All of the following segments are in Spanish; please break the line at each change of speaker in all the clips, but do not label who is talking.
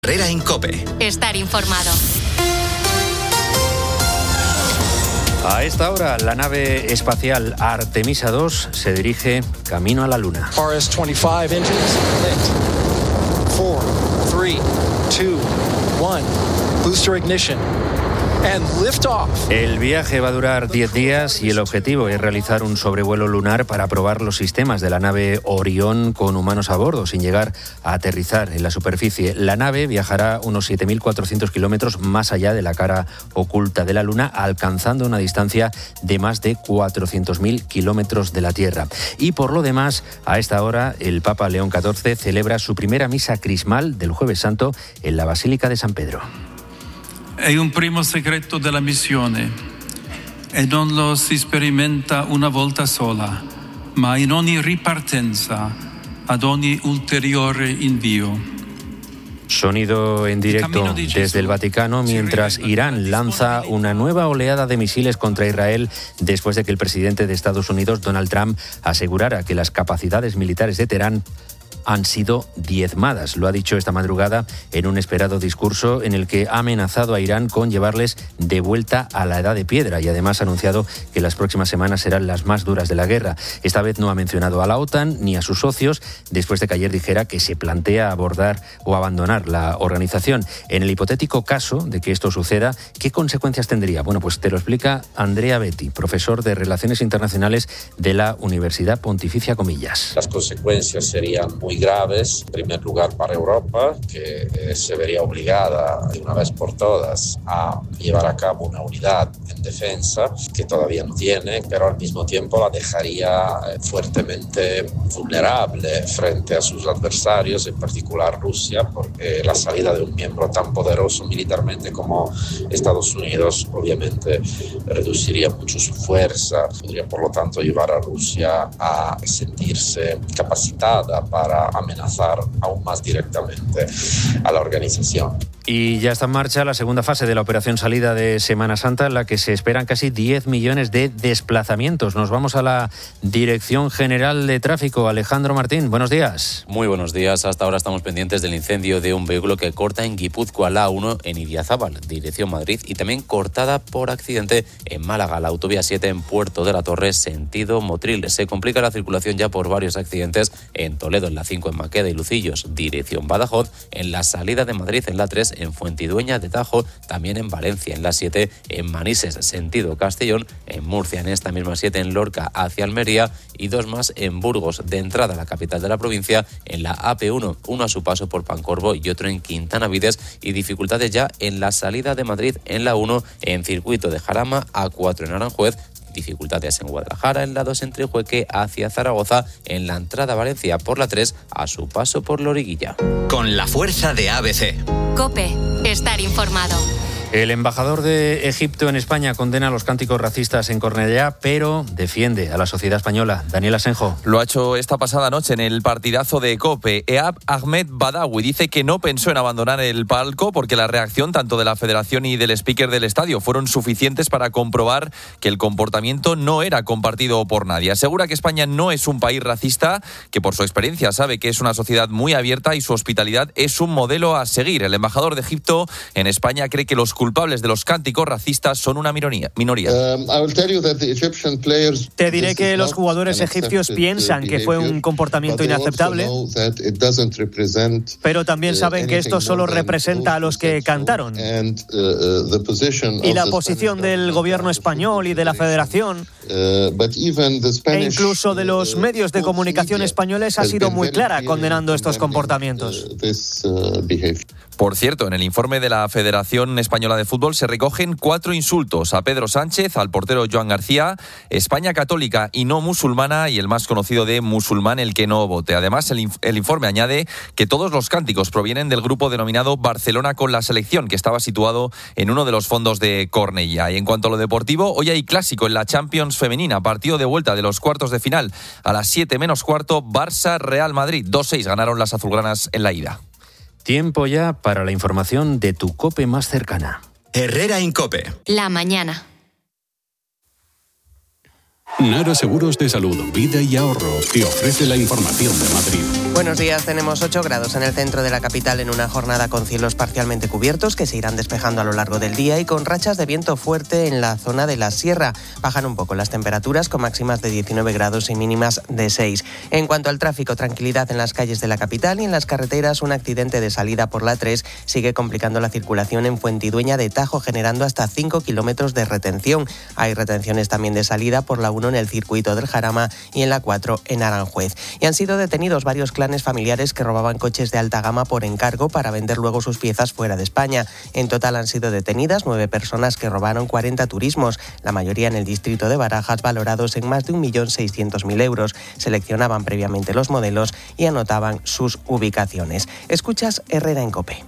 Herrera en COPE.
Estar informado.
A esta hora, la nave espacial Artemisa 2 se dirige camino a la Luna.
RS-25 engines lit. 4, 3, 2, 1. Booster ignition. And lift off.
El viaje va a durar 10 días y el objetivo es realizar un sobrevuelo lunar para probar los sistemas de la nave Orión con humanos a bordo, sin llegar a aterrizar en la superficie. La nave viajará unos 7.400 kilómetros más allá de la cara oculta de la Luna, alcanzando una distancia de más de 400.000 kilómetros de la Tierra. Y por lo demás, a esta hora, el Papa León XIV celebra su primera misa crismal del Jueves Santo en la Basílica de San Pedro.
È un primo segreto della missione e non lo si sperimenta una volta sola, ma in ogni ripartenza, ad ogni ulteriore invio.
Sonido en directo desde el Vaticano mientras Irán lanza una nueva oleada de misiles contra Israel después de que el presidente de Estados Unidos, Donald Trump, asegurara que las capacidades militares de Teherán han sido diezmadas. Lo ha dicho esta madrugada en un esperado discurso en el que ha amenazado a Irán con llevarles de vuelta a la edad de piedra y además ha anunciado que las próximas semanas serán las más duras de la guerra. Esta vez no ha mencionado a la OTAN ni a sus socios después de que ayer dijera que se plantea abordar o abandonar la organización. En el hipotético caso de que esto suceda, ¿qué consecuencias tendría? Bueno, pues te lo explica Andrea Betti, profesor de Relaciones Internacionales de la Universidad Pontificia Comillas.
Las consecuencias serían muy graves, en primer lugar para Europa, que se vería obligada de una vez por todas a llevar a cabo una unidad en defensa que todavía no tiene, pero al mismo tiempo la dejaría fuertemente vulnerable frente a sus adversarios, en particular Rusia, porque la salida de un miembro tan poderoso militarmente como Estados Unidos obviamente reduciría mucho su fuerza, podría por lo tanto llevar a Rusia a sentirse capacitada para amenazar aún más directamente a la organización.
Y ya está en marcha la segunda fase de la operación salida de Semana Santa, en la que se esperan casi 10 millones de desplazamientos. Nos vamos a la Dirección General de Tráfico. Alejandro Martín, buenos días.
Muy buenos días. Hasta ahora estamos pendientes del incendio de un vehículo que corta en Guipúzcoa la A1 en Idiazábal, dirección Madrid, y también cortada por accidente en Málaga, la autovía 7 en Puerto de la Torre, sentido Motril. Se complica la circulación ya por varios accidentes en Toledo, en la 5 en Maqueda y Lucillos, dirección Badajoz, en la salida de Madrid en la 3 en Fuentidueña de Tajo, también en Valencia en la 7 en Manises, sentido Castellón, en Murcia en esta misma 7 en Lorca hacia Almería y dos más en Burgos, de entrada a la capital de la provincia en la AP1, uno a su paso por Pancorbo y otro en Quintana Vides, y dificultades ya en la salida de Madrid en la 1 en circuito de Jarama, A4 en Aranjuez, dificultades en Guadalajara, en la 2 en Trijueque hacia Zaragoza, en la entrada a Valencia por la 3 a su paso por Loriguilla.
Con la fuerza de ABC.
COPE. Estar informado.
El embajador de Egipto en España condena los cánticos racistas en Cornellá, pero defiende a la sociedad española. Daniel Asenjo.
Lo ha hecho esta pasada noche en el partidazo de COPE. Ehab Ahmed Badawi dice que no pensó en abandonar el palco porque la reacción tanto de la federación y del speaker del estadio fueron suficientes para comprobar que el comportamiento no era compartido por nadie. Asegura que España no es un país racista, que por su experiencia sabe que es una sociedad muy abierta y su hospitalidad es un modelo a seguir. El embajador de Egipto en España cree que los culpables de los cánticos racistas son una minoría.
Te diré que los jugadores egipcios piensan que fue un comportamiento inaceptable, pero también saben que esto solo representa a los que cantaron. Y la posición del gobierno español y de la federación, e incluso de los medios de comunicación españoles, ha sido muy clara condenando estos comportamientos.
Por cierto, en el informe de la Federación Española de Fútbol se recogen 4 insultos a Pedro Sánchez, al portero Joan García, España católica y no musulmana y el más conocido de musulmán el que no vote. Además, el informe añade que todos los cánticos provienen del grupo denominado Barcelona con la selección, que estaba situado en uno de los fondos de Cornellá. Y en cuanto a lo deportivo, hoy hay clásico en la Champions femenina, partido de vuelta de los cuartos de final. A las 7 menos cuarto, Barça-Real Madrid. 2-6 ganaron las azulgranas en la ida.
Tiempo ya para la información de tu COPE más cercana.
Herrera en COPE.
La mañana.
Nara Seguros de Salud, Vida y Ahorro te ofrece la información de Madrid. Buenos días, tenemos 8 grados en el centro de la capital en una jornada con cielos parcialmente cubiertos que se irán despejando a lo largo del día y con rachas de viento fuerte en la zona de la sierra. Bajan un poco las temperaturas con máximas de 19 grados y mínimas de 6. En cuanto al tráfico, tranquilidad en las calles de la capital y en las carreteras. Un accidente de salida por la 3 sigue complicando la circulación en Fuentidueña de Tajo, generando hasta 5 kilómetros de retención. Hay retenciones también de salida por la 1 en el circuito del Jarama y en la 4 en Aranjuez. Y han sido detenidos varios clanes familiares que robaban coches de alta gama por encargo para vender luego sus piezas fuera de España. En total han sido detenidas 9 personas que robaron 40 turismos, la mayoría en el distrito de Barajas, valorados en más de 1.600.000 euros. Seleccionaban previamente los modelos y anotaban sus ubicaciones. Escuchas Herrera en COPE.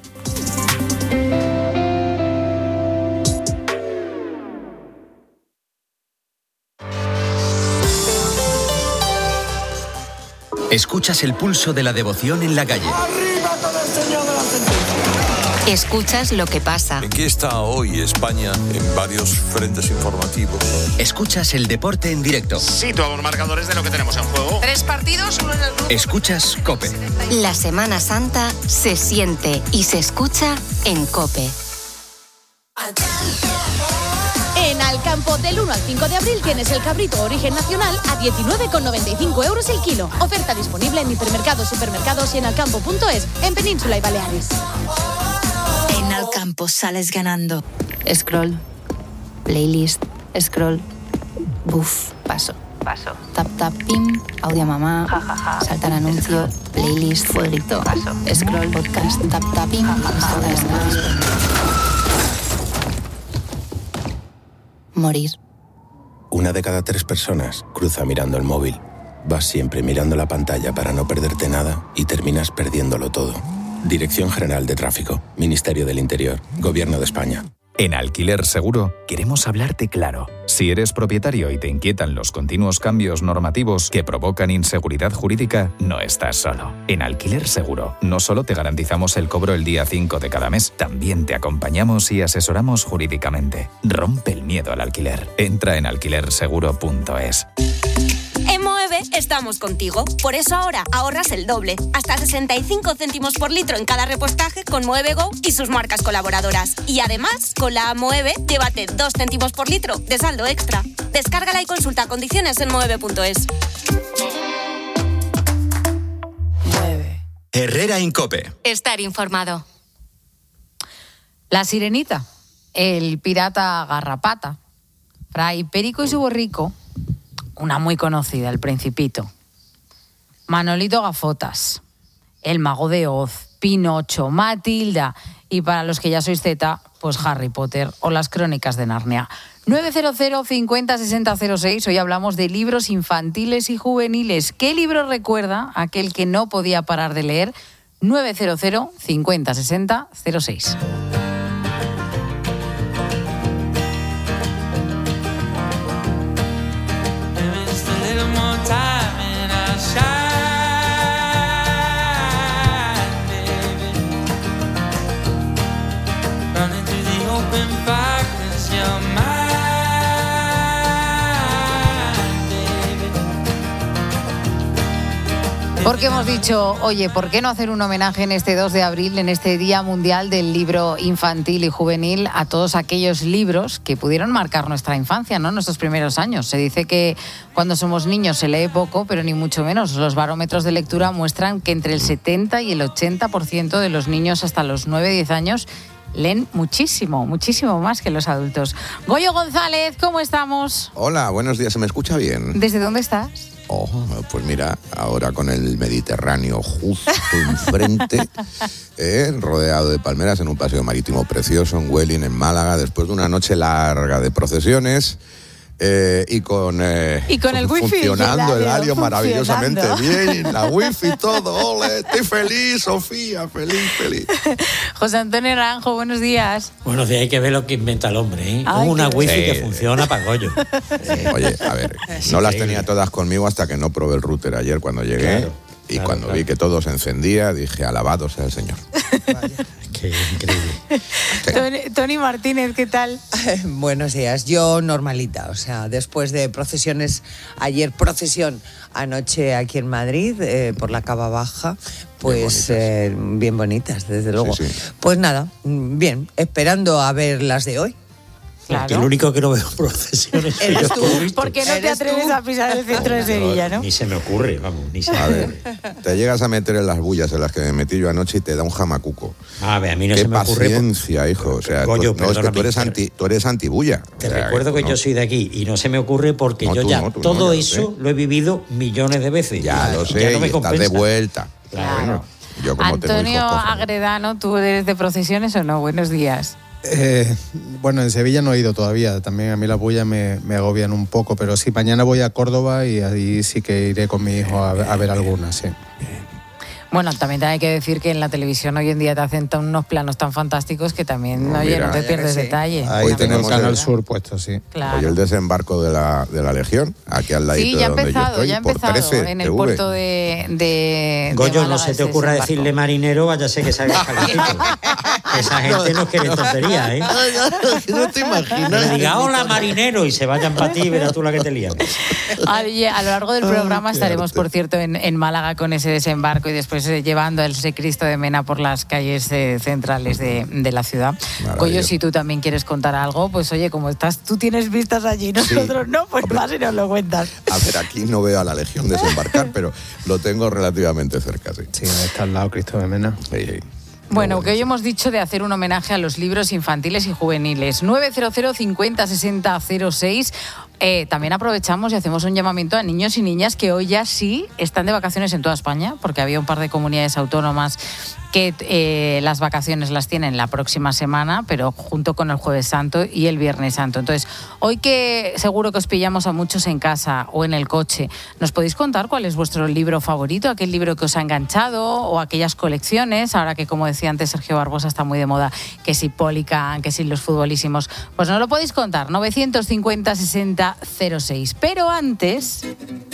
Escuchas el pulso de la devoción en la calle.
¡Arriba con el Señor de la Sentencia!
Escuchas lo que pasa.
¿En qué está hoy España en varios frentes informativos?
Escuchas el deporte en directo.
Sí, todos los marcadores de lo que tenemos en juego.
3 partidos, uno en el grupo.
Escuchas COPE.
La Semana Santa se siente y se escucha en COPE.
En Alcampo, del 1 al 5 de abril tienes el cabrito origen nacional a 19,95 euros el kilo. Oferta disponible en hipermercados, supermercados y en alcampo.es, en Península y Baleares.
En Alcampo sales ganando.
Scroll, playlist, scroll, buf, paso. Tap, tap, pim, audio mamá, saltar anuncio, playlist, fueguito, scroll, podcast, tap, tap, pim, morir.
1 de cada 3 personas cruza mirando el móvil. Vas siempre mirando la pantalla para no perderte nada y terminas perdiéndolo todo. Dirección General de Tráfico, Ministerio del Interior, Gobierno de España.
En Alquiler Seguro queremos hablarte claro. Si eres propietario y te inquietan los continuos cambios normativos que provocan inseguridad jurídica, no estás solo. En Alquiler Seguro no solo te garantizamos el cobro el día 5 de cada mes, también te acompañamos y asesoramos jurídicamente. Rompe el miedo al alquiler. Entra en alquilerseguro.es.
En Moeve estamos contigo. Por eso ahora ahorras el doble. Hasta 65 céntimos por litro en cada repostaje con Moeve Go y sus marcas colaboradoras. Y además, con la Moeve, llévate 2 céntimos por litro de saldo extra. Descárgala y consulta condiciones en moeve.es.
Herrera en COPE.
Estar informado.
La Sirenita, el pirata Garrapata, Fray Perico y su borrico, una muy conocida, El Principito, Manolito Gafotas, El Mago de Oz, Pinocho, Matilda y para los que ya sois Z, pues Harry Potter o las Crónicas de Narnia. 900 50 60 06. Hoy hablamos de libros infantiles y juveniles. ¿Qué libro recuerda aquel que no podía parar de leer? 900 50 60 06. Porque hemos dicho, oye, ¿por qué no hacer un homenaje en este 2 de abril, en este Día Mundial del Libro Infantil y Juvenil, a todos aquellos libros que pudieron marcar nuestra infancia, ¿no? Nuestros primeros años. Se dice que cuando somos niños se lee poco, pero ni mucho menos. Los barómetros de lectura muestran que entre el 70 y el 80% de los niños hasta los 9-10 años leen muchísimo, muchísimo más que los adultos. Goyo González, ¿cómo estamos?
Hola, buenos días, ¿se me escucha bien?
¿Desde dónde estás?
Oh, pues mira, ahora con el Mediterráneo justo enfrente, rodeado de palmeras en un paseo marítimo precioso en Welling, en Málaga, después de una noche larga de procesiones. Y con
el wifi
funcionando el Helio maravillosamente bien, la wifi, todo, ole, estoy feliz, Sofía, feliz.
José Antonio Naranjo, buenos días.
Buenos días, hay que ver lo que inventa el hombre, ¿eh? Una wifi que funciona para Goyo.
Oye, a ver, no las tenía todas conmigo hasta que no probé el router ayer cuando llegué, cuando vi que todo se encendía, dije, alabado sea el Señor.
Vaya. Qué increíble.
Tony Martínez, ¿qué tal?
Buenos días. Yo normalita, o sea, después de procesiones, ayer procesión, anoche aquí en Madrid, por la Cava Baja, pues bien bonitas, desde luego. Sí. Pues nada, bien, esperando a ver las de hoy.
Claro. Que el único que no veo procesiones
¿Eres tú?
¿Por qué no te atreves a pisar el centro de Sevilla, no?
Ni se me ocurre, vamos, ni se me
ocurre. Te llegas a meter en las bullas en las que me metí yo anoche y te da un jamacuco.
A ver, a mí no se me ocurre.
Qué paciencia, hijo. O sea,
Goyo,
no, es que tú eres antibulla.
Te recuerdo que yo soy de aquí y no se me ocurre porque yo ya todo eso lo he vivido millones de veces.
Ya lo sé, ya no me estás de vuelta.
Claro.
Bueno, yo como
Antonio Agredano, ¿tú eres de procesiones o no? Buenos días.
Bueno, en Sevilla no he ido todavía, también a mí las bullas me agobian un poco, pero sí, mañana voy a Córdoba y ahí sí que iré con mi hijo a ver algunas, sí.
Bueno, también hay que decir que en la televisión hoy en día te hacen unos planos tan fantásticos que también, no te pierdes detalle.
Ahí tenemos Canal Sur puesto, sí.
Claro.
Hoy el desembarco de la Legión, aquí al ladito de donde yo estoy,
ya ha empezado,
por 13
en el puerto de
Goyo,
Málaga,
no se te ocurra decirle marinero, vaya a ser que salga calentito. Esa gente no quiere tontería, ¿eh?
No te imaginas.
Le diga, hola marinero, y se vayan para ti y verás tú la que te lían.
Oye, a lo largo del programa estaremos, por cierto, en Málaga con ese desembarco y después llevando ese Cristo de Mena por las calles centrales de la ciudad. Goyo, si tú también quieres contar algo, pues oye, como tú tienes vistas allí, nosotros no, pues vas y nos lo cuentas.
A ver, aquí no veo a la Legión desembarcar, pero lo tengo relativamente cerca, sí.
Sí, está al lado Cristo de Mena.
Sí.
Bueno, que hoy hemos dicho de hacer un homenaje a los libros infantiles y juveniles. 900 50 60 06. También aprovechamos y hacemos un llamamiento a niños y niñas que hoy ya sí están de vacaciones en toda España, porque había un par de comunidades autónomas que las vacaciones las tienen la próxima semana, pero junto con el Jueves Santo y el Viernes Santo. Entonces, hoy que seguro que os pillamos a muchos en casa o en el coche, ¿nos podéis contar cuál es vuestro libro favorito, aquel libro que os ha enganchado o aquellas colecciones? Ahora que, como decía antes Sergio Barbosa, está muy de moda, que si Pólican, que si los futbolísimos. Pues nos lo podéis contar, 950 60 06. Pero antes...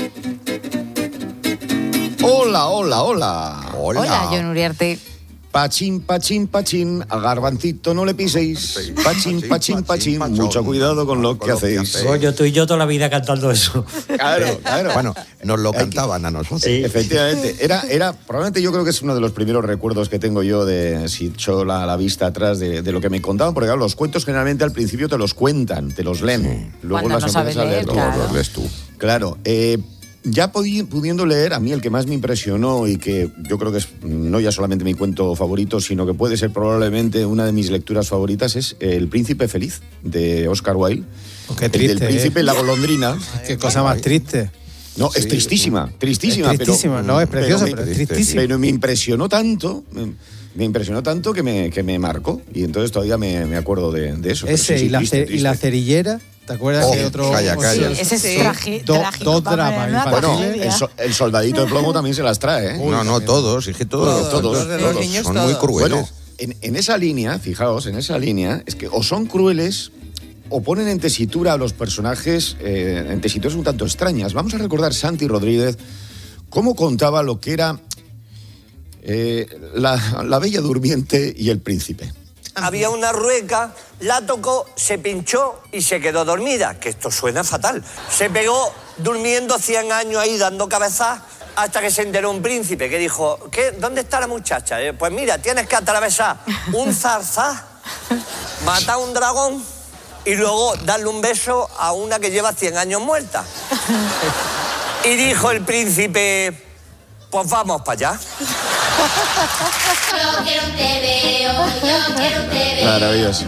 Hola.
Hola, Jon Uriarte.
Pachín, pachín, pachín, a Garbancito no le piséis. Pachín, pachín, pachín, mucho cuidado con lo que hacéis.
Oye, tú y yo toda la vida cantando eso.
Claro.
Bueno, nos lo cantaban a nosotros.
Sí. Efectivamente. Era, probablemente yo creo que es uno de los primeros recuerdos que tengo yo de, si echo la vista atrás, de lo que me contaban, porque claro, los cuentos generalmente al principio te los cuentan, te los leen.
Sí.
Luego
cuando
las
no
empiezas a leer,
claro.
los lees tú. Claro, ya pudiendo leer, a mí el que más me impresionó y que yo creo que es no ya solamente mi cuento favorito, sino que puede ser probablemente una de mis lecturas favoritas, es El Príncipe Feliz, de Oscar Wilde.
Qué triste,
el Príncipe y la golondrina.
Qué cosa más triste.
No, es tristísima.
Es tristísima,
pero,
no, es preciosa, pero es tristísima.
Pero me impresionó tanto... Me impresionó tanto que me marcó, y entonces todavía me acuerdo de eso.
Ese
sí,
y la cerillera, ¿te acuerdas que otro?
Calla.
Ese es trágico.
Dos dramas infantiles.
Bueno, el soldadito de plomo también se las trae, ¿eh?
No, todos, es que todos.
Los
niños
son muy crueles.
Bueno, en esa línea, fijaos, es que o son crueles o ponen en tesitura a los personajes en tesituras un tanto extrañas. Vamos a recordar Santi Rodríguez cómo contaba lo que era la Bella Durmiente y el Príncipe.
Había una rueca, la tocó, se pinchó y se quedó dormida, que esto suena fatal. Se pegó durmiendo 100 años ahí dando cabezas hasta que se enteró un príncipe que dijo, ¿dónde está la muchacha? Pues mira, tienes que atravesar un zarzal, matar a un dragón y luego darle un beso a una que lleva 100 años muerta. Y dijo el príncipe, pues vamos para allá.
Yo quiero un TV.
Maravilloso.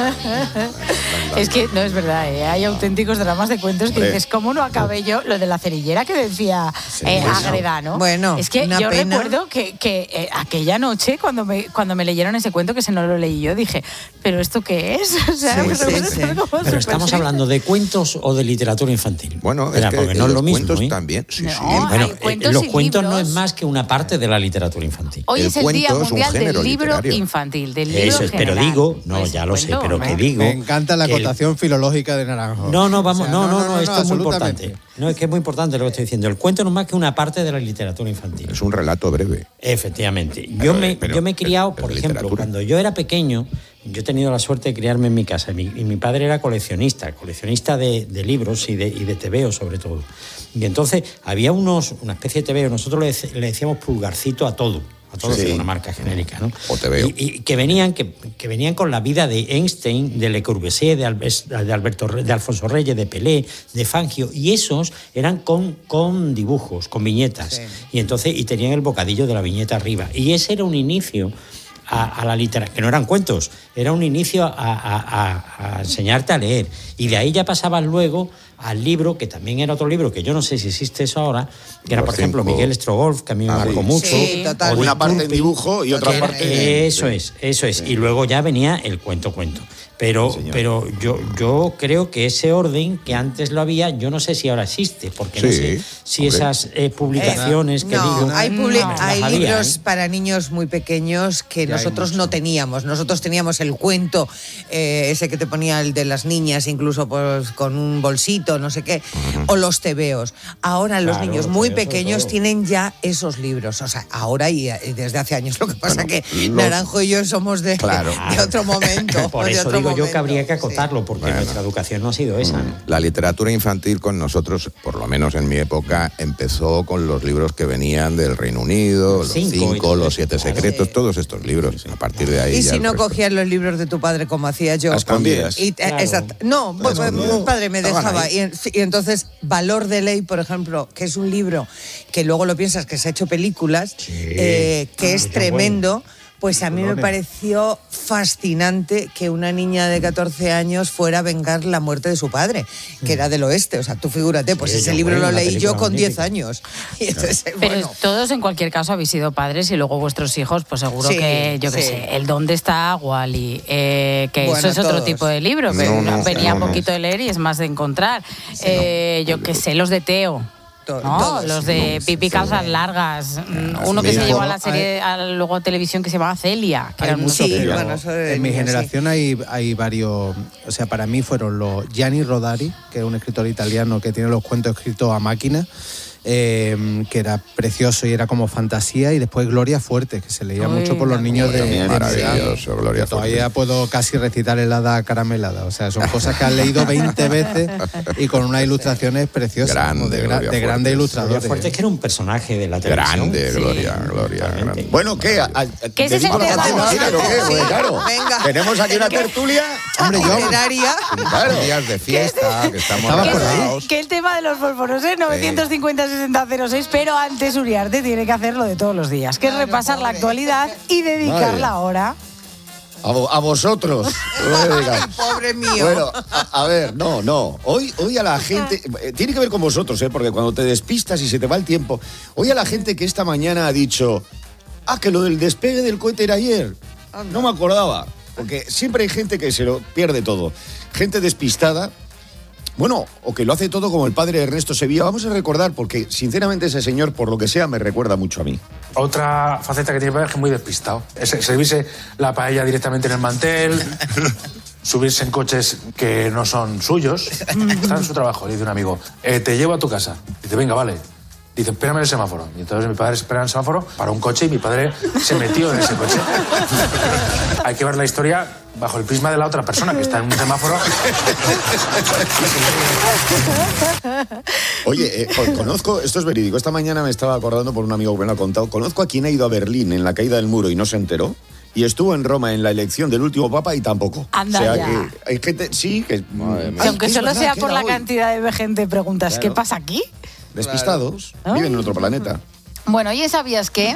Es que no es verdad, hay auténticos dramas de cuentos que dices, ¿cómo no acabé yo? Lo de la cerillera que decía Agredano.
Bueno,
es que yo recuerdo que aquella noche cuando me leyeron ese cuento, que se no lo leí yo, dije, ¿pero esto qué es? O sea,
Pero estamos hablando de cuentos o de literatura infantil.
Bueno, es que
porque no es lo mismo.
Cuentos también. Sí.
Bueno, los cuentos
libros.
No es más que una parte de la literatura infantil.
Hoy es el Día Mundial del Libro Infantil, del libro
Eso es,
general.
pero digo, no, ya lo sé, pero que digo...
Me encanta la acotación filológica de Naranjo.
No, esto es muy importante. No, es que es muy importante lo que estoy diciendo. El cuento no es más que una parte de la literatura infantil.
Es un relato breve.
Efectivamente. Yo me he criado, por ejemplo, cuando yo era pequeño, yo he tenido la suerte de criarme en mi casa, y mi padre era coleccionista de libros y de tebeos sobre todo. Y entonces había una especie de tebeo, nosotros le decíamos pulgarcito a todo. Sí. Era una marca genérica, ¿no?
O tebeo.
Y que venían con la vida de Einstein, de Le Corbusier, de Alfonso Reyes, de Pelé, de Fangio, y esos eran con dibujos, con viñetas. Sí. Y tenían el bocadillo de la viñeta arriba. Y ese era un inicio a la literatura, que no eran cuentos, era un inicio a enseñarte a leer. Y de ahí ya pasabas luego al libro, que también era otro libro, que yo no sé si existe eso ahora, que era, por ejemplo, Miguel Strogoff, que a mí me marcó mucho.
Sí, total. Una parte en dibujo y otra parte...
Eso es. Sí. Y luego ya venía el cuento. Pero yo creo que ese orden que antes lo había, yo no sé si ahora existe, porque no sé si esas publicaciones que digo...
Hay libros para niños muy pequeños que nosotros no teníamos. Nosotros teníamos el cuento, ese que te ponía el de las niñas, incluso pues, con un bolsito, no sé qué, o los tebeos. Ahora los niños muy pequeños tienen ya esos libros. O sea, ahora y desde hace años. Lo que pasa que Naranjo y yo somos de otro momento.
Por eso digo yo que habría que acotarlo, porque nuestra educación no ha sido esa.
La literatura infantil con nosotros, por lo menos en mi época, empezó con los libros que venían del Reino Unido, los 5, los 7 secretos, todos estos libros. A partir de ahí.
Y si no cogías los libros de tu padre como hacía yo.
A escondidas.
No, mi padre me dejaba. Y entonces, Valor de Ley, por ejemplo, que es un libro que luego lo piensas que se ha hecho películas, que es tremendo. Pues a mí me pareció fascinante que una niña de 14 años fuera a vengar la muerte de su padre, que era del oeste. O sea, tú figúrate, pues ese libro lo leí yo con 10 años. Y entonces,
pero todos en cualquier caso habéis sido padres y luego vuestros hijos, pues seguro que, yo qué sé, El ¿Dónde está Wally? Que eso es otro tipo de libro, pero venía poquito de leer y es más de encontrar. Yo qué sé, los de Teo. No, los de Pipi Calzas Largas. Uno que se llevó a la serie, luego a televisión, que se llamaba Celia. Que
en mi generación hay varios. O sea, para mí fueron los Gianni Rodari, que es un escritor italiano que tiene los cuentos escritos a máquina. Que era precioso y era como fantasía, y después Gloria Fuertes, que se leía mucho por los niños de
maravilloso, Gloria Fuertes.
Todavía puedo casi recitar el hada caramelada, o sea, son cosas que has leído 20 veces y con unas ilustraciones preciosas, de grandes ilustradores.
Gloria Fuertes, que era un personaje de la televisión.
Grande, Gloria. Grande.
Bueno, ¿qué?
¿Qué es ese tema?
Claro. Venga. Tenemos aquí una tertulia.
Hombre,
días de fiesta, que estamos acordados.
Que el tema de los fósforos es 950-6006, pero antes Uriarte tiene que hacer lo de todos los días, que es repasar la actualidad y dedicar la hora
a vosotros.
Pobre mío.
Bueno, a ver, no. Hoy a la gente... Tiene que ver con vosotros, porque cuando te despistas y se te va el tiempo... Hoy a la gente que esta mañana ha dicho... que lo del despegue del cohete era ayer. No me acordaba. Porque siempre hay gente que se lo pierde todo. Gente despistada... Bueno, o que lo hace todo como el padre Ernesto Sevilla. Vamos a recordar, porque sinceramente ese señor, por lo que sea, me recuerda mucho a mí.
Otra faceta que tiene el padre es que es muy despistado. Servirse la paella directamente en el mantel, subirse en coches que no son suyos. Está en su trabajo, le dice un amigo, te llevo a tu casa. Dice, venga, vale. Dice, espérame en el semáforo. Y entonces mi padre espera en el semáforo, paró un coche y mi padre se metió en ese coche. Hay que ver la historia bajo el prisma de la otra persona que está en un semáforo.
Oye, conozco, esto es verídico, esta mañana me estaba acordando por un amigo que me lo ha contado, conozco a quien ha ido a Berlín en la caída del muro y no se enteró, y estuvo en Roma en la elección del último papa y tampoco.
Anda,
o sea
ya.
que hay gente, sí, que...
aunque solo sea por la cantidad de gente, preguntas, claro. ¿Qué pasa aquí?
Despistados, viven en otro planeta.
Bueno, ¿y sabías qué?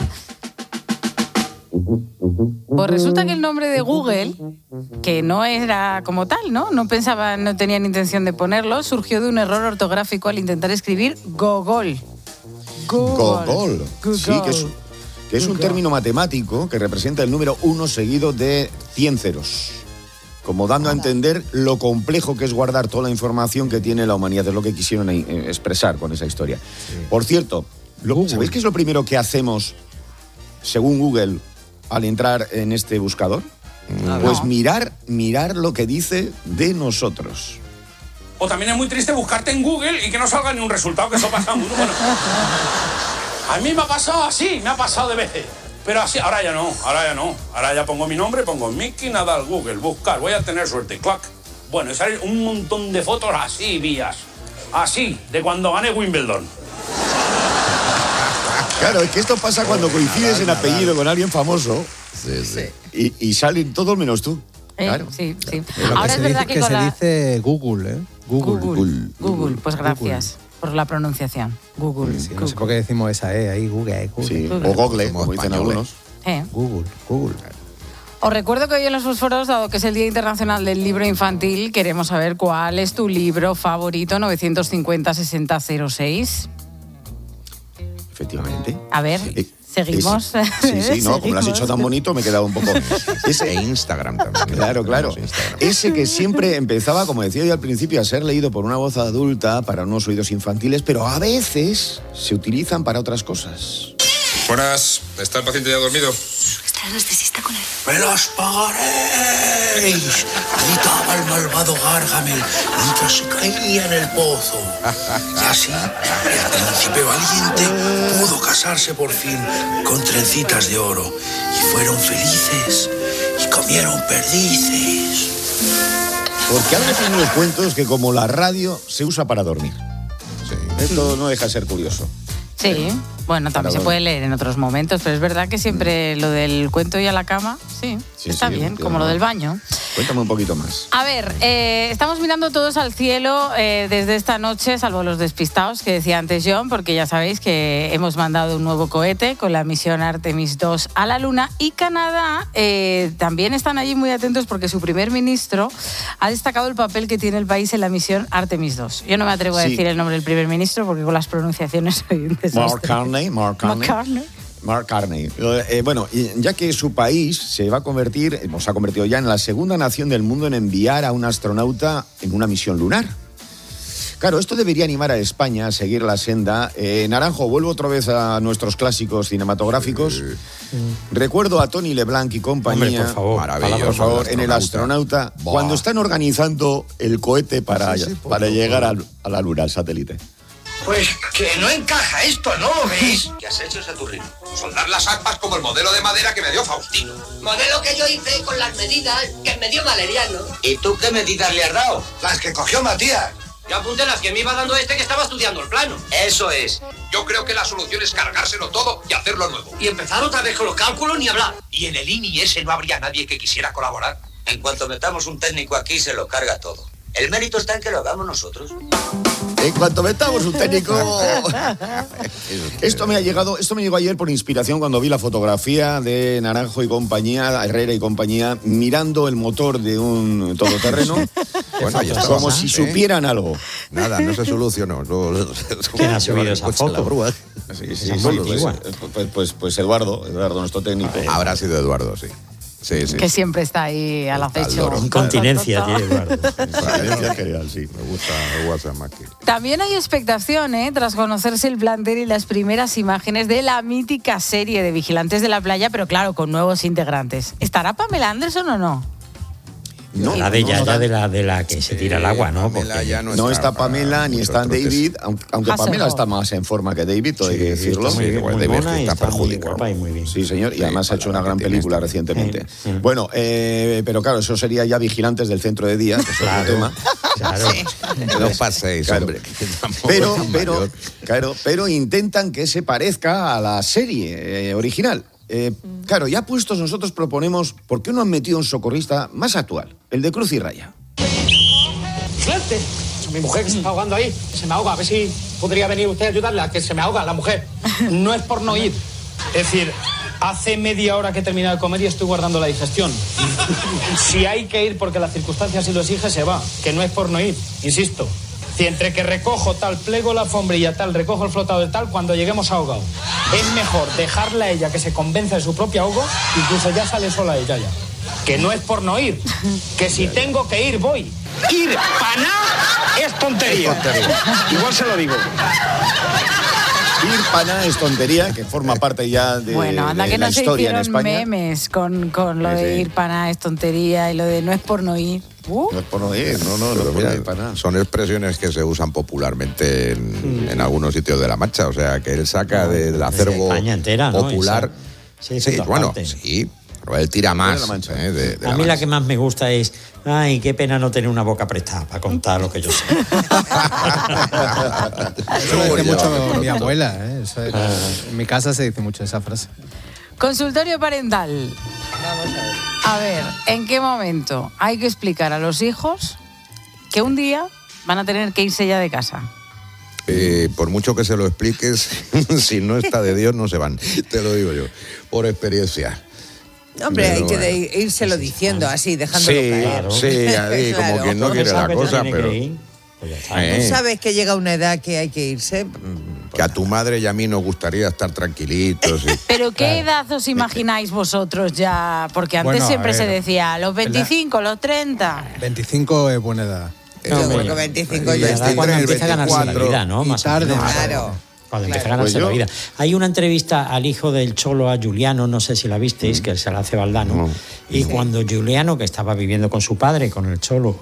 Pues resulta que el nombre de Google, que no era como tal, ¿no? No tenían intención de ponerlo, surgió de un error ortográfico al intentar escribir Gogol.
Gogol. Sí, que es un término matemático que representa el número 1 seguido de 100 ceros. Como dando a entender lo complejo que es guardar toda la información que tiene la humanidad. Es lo que quisieron expresar con esa historia. Sí. Por cierto, ¿sabéis qué es lo primero que hacemos, según Google, al entrar en este buscador? Pues mirar lo que dice de nosotros.
O también es muy triste buscarte en Google y que no salga ni un resultado, que eso pasa muy bueno. A mí me ha pasado así, me ha pasado de veces. Pero así, ahora ya no. Ahora ya pongo mi nombre, pongo Miki Nadal, Google, buscar, voy a tener suerte, clac. Bueno, y salen un montón de fotos así, vías. Así, de cuando gané Wimbledon.
Claro, es que esto pasa cuando coincides en apellido con alguien famoso y salen todos menos tú. Claro.
Sí.
Lo
Ahora es verdad que con
se dice Google, ¿eh?
Google, pues gracias por la pronunciación. Google.
Sí, no sé por qué decimos esa ahí, Google.
Sí, o Google, como dicen algunos.
Google.
Os recuerdo que hoy en los Fósforos, dado que es el Día Internacional del Libro Infantil, queremos saber cuál es tu libro favorito, 950-6006.
Efectivamente.
A ver, seguimos.
Sí, no, como lo has hecho tan bonito, me he quedado un poco...
Ese Instagram también.
Claro. Ese que siempre empezaba, como decía yo al principio, a ser leído por una voz adulta para unos oídos infantiles, pero a veces se utilizan para otras cosas.
Buenas, ¿está el paciente ya dormido?
Está el anestesista con él.
¡Me los pagaréis! Gritaba el malvado Gargamel mientras se caía en el pozo. Y así, el príncipe valiente pudo casarse por fin con trencitas de oro. Y fueron felices y comieron perdices.
Porque han definido cuentos que, como la radio, se usa para dormir. Esto no deja de ser curioso.
Sí, bueno, también se puede leer en otros momentos, pero es verdad que siempre lo del cuento y a la cama, está bien, como lo del baño.
Cuéntame un poquito más.
A ver, estamos mirando todos al cielo desde esta noche, salvo los despistados que decía antes John, porque ya sabéis que hemos mandado un nuevo cohete con la misión Artemis 2 a la Luna, y Canadá también están allí muy atentos porque su primer ministro ha destacado el papel que tiene el país en la misión Artemis 2. Yo no me atrevo a decir el nombre del primer ministro porque con las pronunciaciones soy un desastre.
Mark Carney. Bueno, ya que su país se ha convertido ya en la segunda nación del mundo en enviar a un astronauta en una misión lunar. Claro, esto debería animar a España a seguir la senda. Naranjo, vuelvo otra vez a nuestros clásicos cinematográficos. Recuerdo a Tony LeBlanc y compañía.
Hombre, por favor,
maravilloso, por favor, en El Astronauta, cuando están organizando el cohete para llegar a la Luna, al satélite.
Pues que no encaja esto, ¿no lo veis?
¿Qué has hecho, Saturrino? Soldar las aspas como el modelo de madera que me dio Faustino.
Modelo que yo hice con las medidas que me dio Valeriano.
¿Y tú qué medidas le has dado? Las que cogió Matías.
Yo apunté las que me iba dando que estaba estudiando el plano.
Eso es.
Yo creo que la solución es cargárselo todo y hacerlo nuevo.
Y empezar otra vez con los cálculos ni hablar.
¿Y en el INI ese no habría nadie que quisiera colaborar?
En cuanto metamos un técnico aquí, se lo carga todo. El mérito está en que lo hagamos nosotros.
En cuanto metamos un técnico... Esto me llegó ayer por inspiración cuando vi la fotografía de Naranjo y compañía, Herrera y compañía, mirando el motor de un todoterreno.
Bueno, ya está,
como si supieran algo.
Nada, no se solucionó.
¿Quién ha subido esa foto?
Pues Eduardo, nuestro técnico.
Habrá sido Eduardo, sí. Sí.
Que siempre está ahí al acecho.
Incontinencia tiene Eduardo.
Incontinencia genial, sí.
Me gusta esa máquina.
También hay expectación, tras conocerse el plantel y las primeras imágenes de la mítica serie de Vigilantes de la Playa, pero claro, con nuevos integrantes. ¿Estará Pamela Anderson o no?
No,
la de Yaya, de la que se tira al agua, ¿no?
No está Pamela ni está David, aunque Pamela está más en forma que David, hay que decirlo.
Está perjudicado.
Sí, señor, y además ha hecho una gran película recientemente. Bueno, pero claro, eso sería ya Vigilantes del Centro de Día, que es otro tema.
Claro. No paséis, hombre.
Pero intentan que se parezca a la serie original. Claro, ya puestos nosotros proponemos, ¿por qué no han metido un socorrista más actual? El de Cruz y Raya.
¡Vigilante! Mi mujer que se está ahogando ahí, se me ahoga, a ver si podría venir usted a ayudarla, que se me ahoga la mujer. No es por no ir. Es decir, hace media hora que he terminado de comer y estoy guardando la digestión. Si hay que ir porque las circunstancias sí lo exige, se va, que no es por no ir, insisto. Si entre que recojo tal, plego la alfombrilla tal, recojo el flotado de tal, cuando lleguemos ahogado. Es mejor dejarla a ella que se convenza de su propio ahogo, incluso ya sale sola ella ya. Que no es por no ir, que si tengo que ir, voy. Ir para nada es tontería. Igual se lo digo.
Ir para nada es tontería, que forma parte ya de,
bueno, anda,
de
que
la
no
historia en
se hicieron
España.
memes con lo de ir para nada es tontería y lo de no es por no ir.
No es por no ir, no es por no ir para nada.
Son expresiones que se usan popularmente en algunos sitios de la marcha, o sea, que él saca del acervo
España entera, ¿no?
popular.
Se dice
Sí, bueno, sí. Pero él tira más. De
a mí la que más me gusta es, ay, qué pena no tener una boca prestada para contar lo que yo sé.
Eso lo dice mucho mi abuela, ¿eh? En mi casa se dice mucho esa frase.
Consultorio parental. A ver, ¿en qué momento hay que explicar a los hijos que un día van a tener que irse ya de casa?
Por mucho que se lo expliques, si no está de Dios no se van. Te lo digo yo, por experiencia.
Hombre, hay que írselo diciendo así, dejándolo caer.
Sí, ahí, como quien no quiere la cosa, pero...
¿Tú sabes que llega una edad que hay que irse?
Que a tu madre y a mí nos gustaría estar tranquilitos.
¿Pero qué edad os imagináis vosotros ya? Porque antes siempre se decía, los 25, los 30.
25 es buena edad.
Yo creo que 25 ya está.
Cuando empieza a ganarse la vida, ¿no? Más
tarde.
Claro.
Cuando empieza a ganarse la vida. Hay una entrevista al hijo del Cholo, a Juliano, no sé si la visteis, que se la hace Valdano. Y cuando Juliano, que estaba viviendo con su padre, con el Cholo,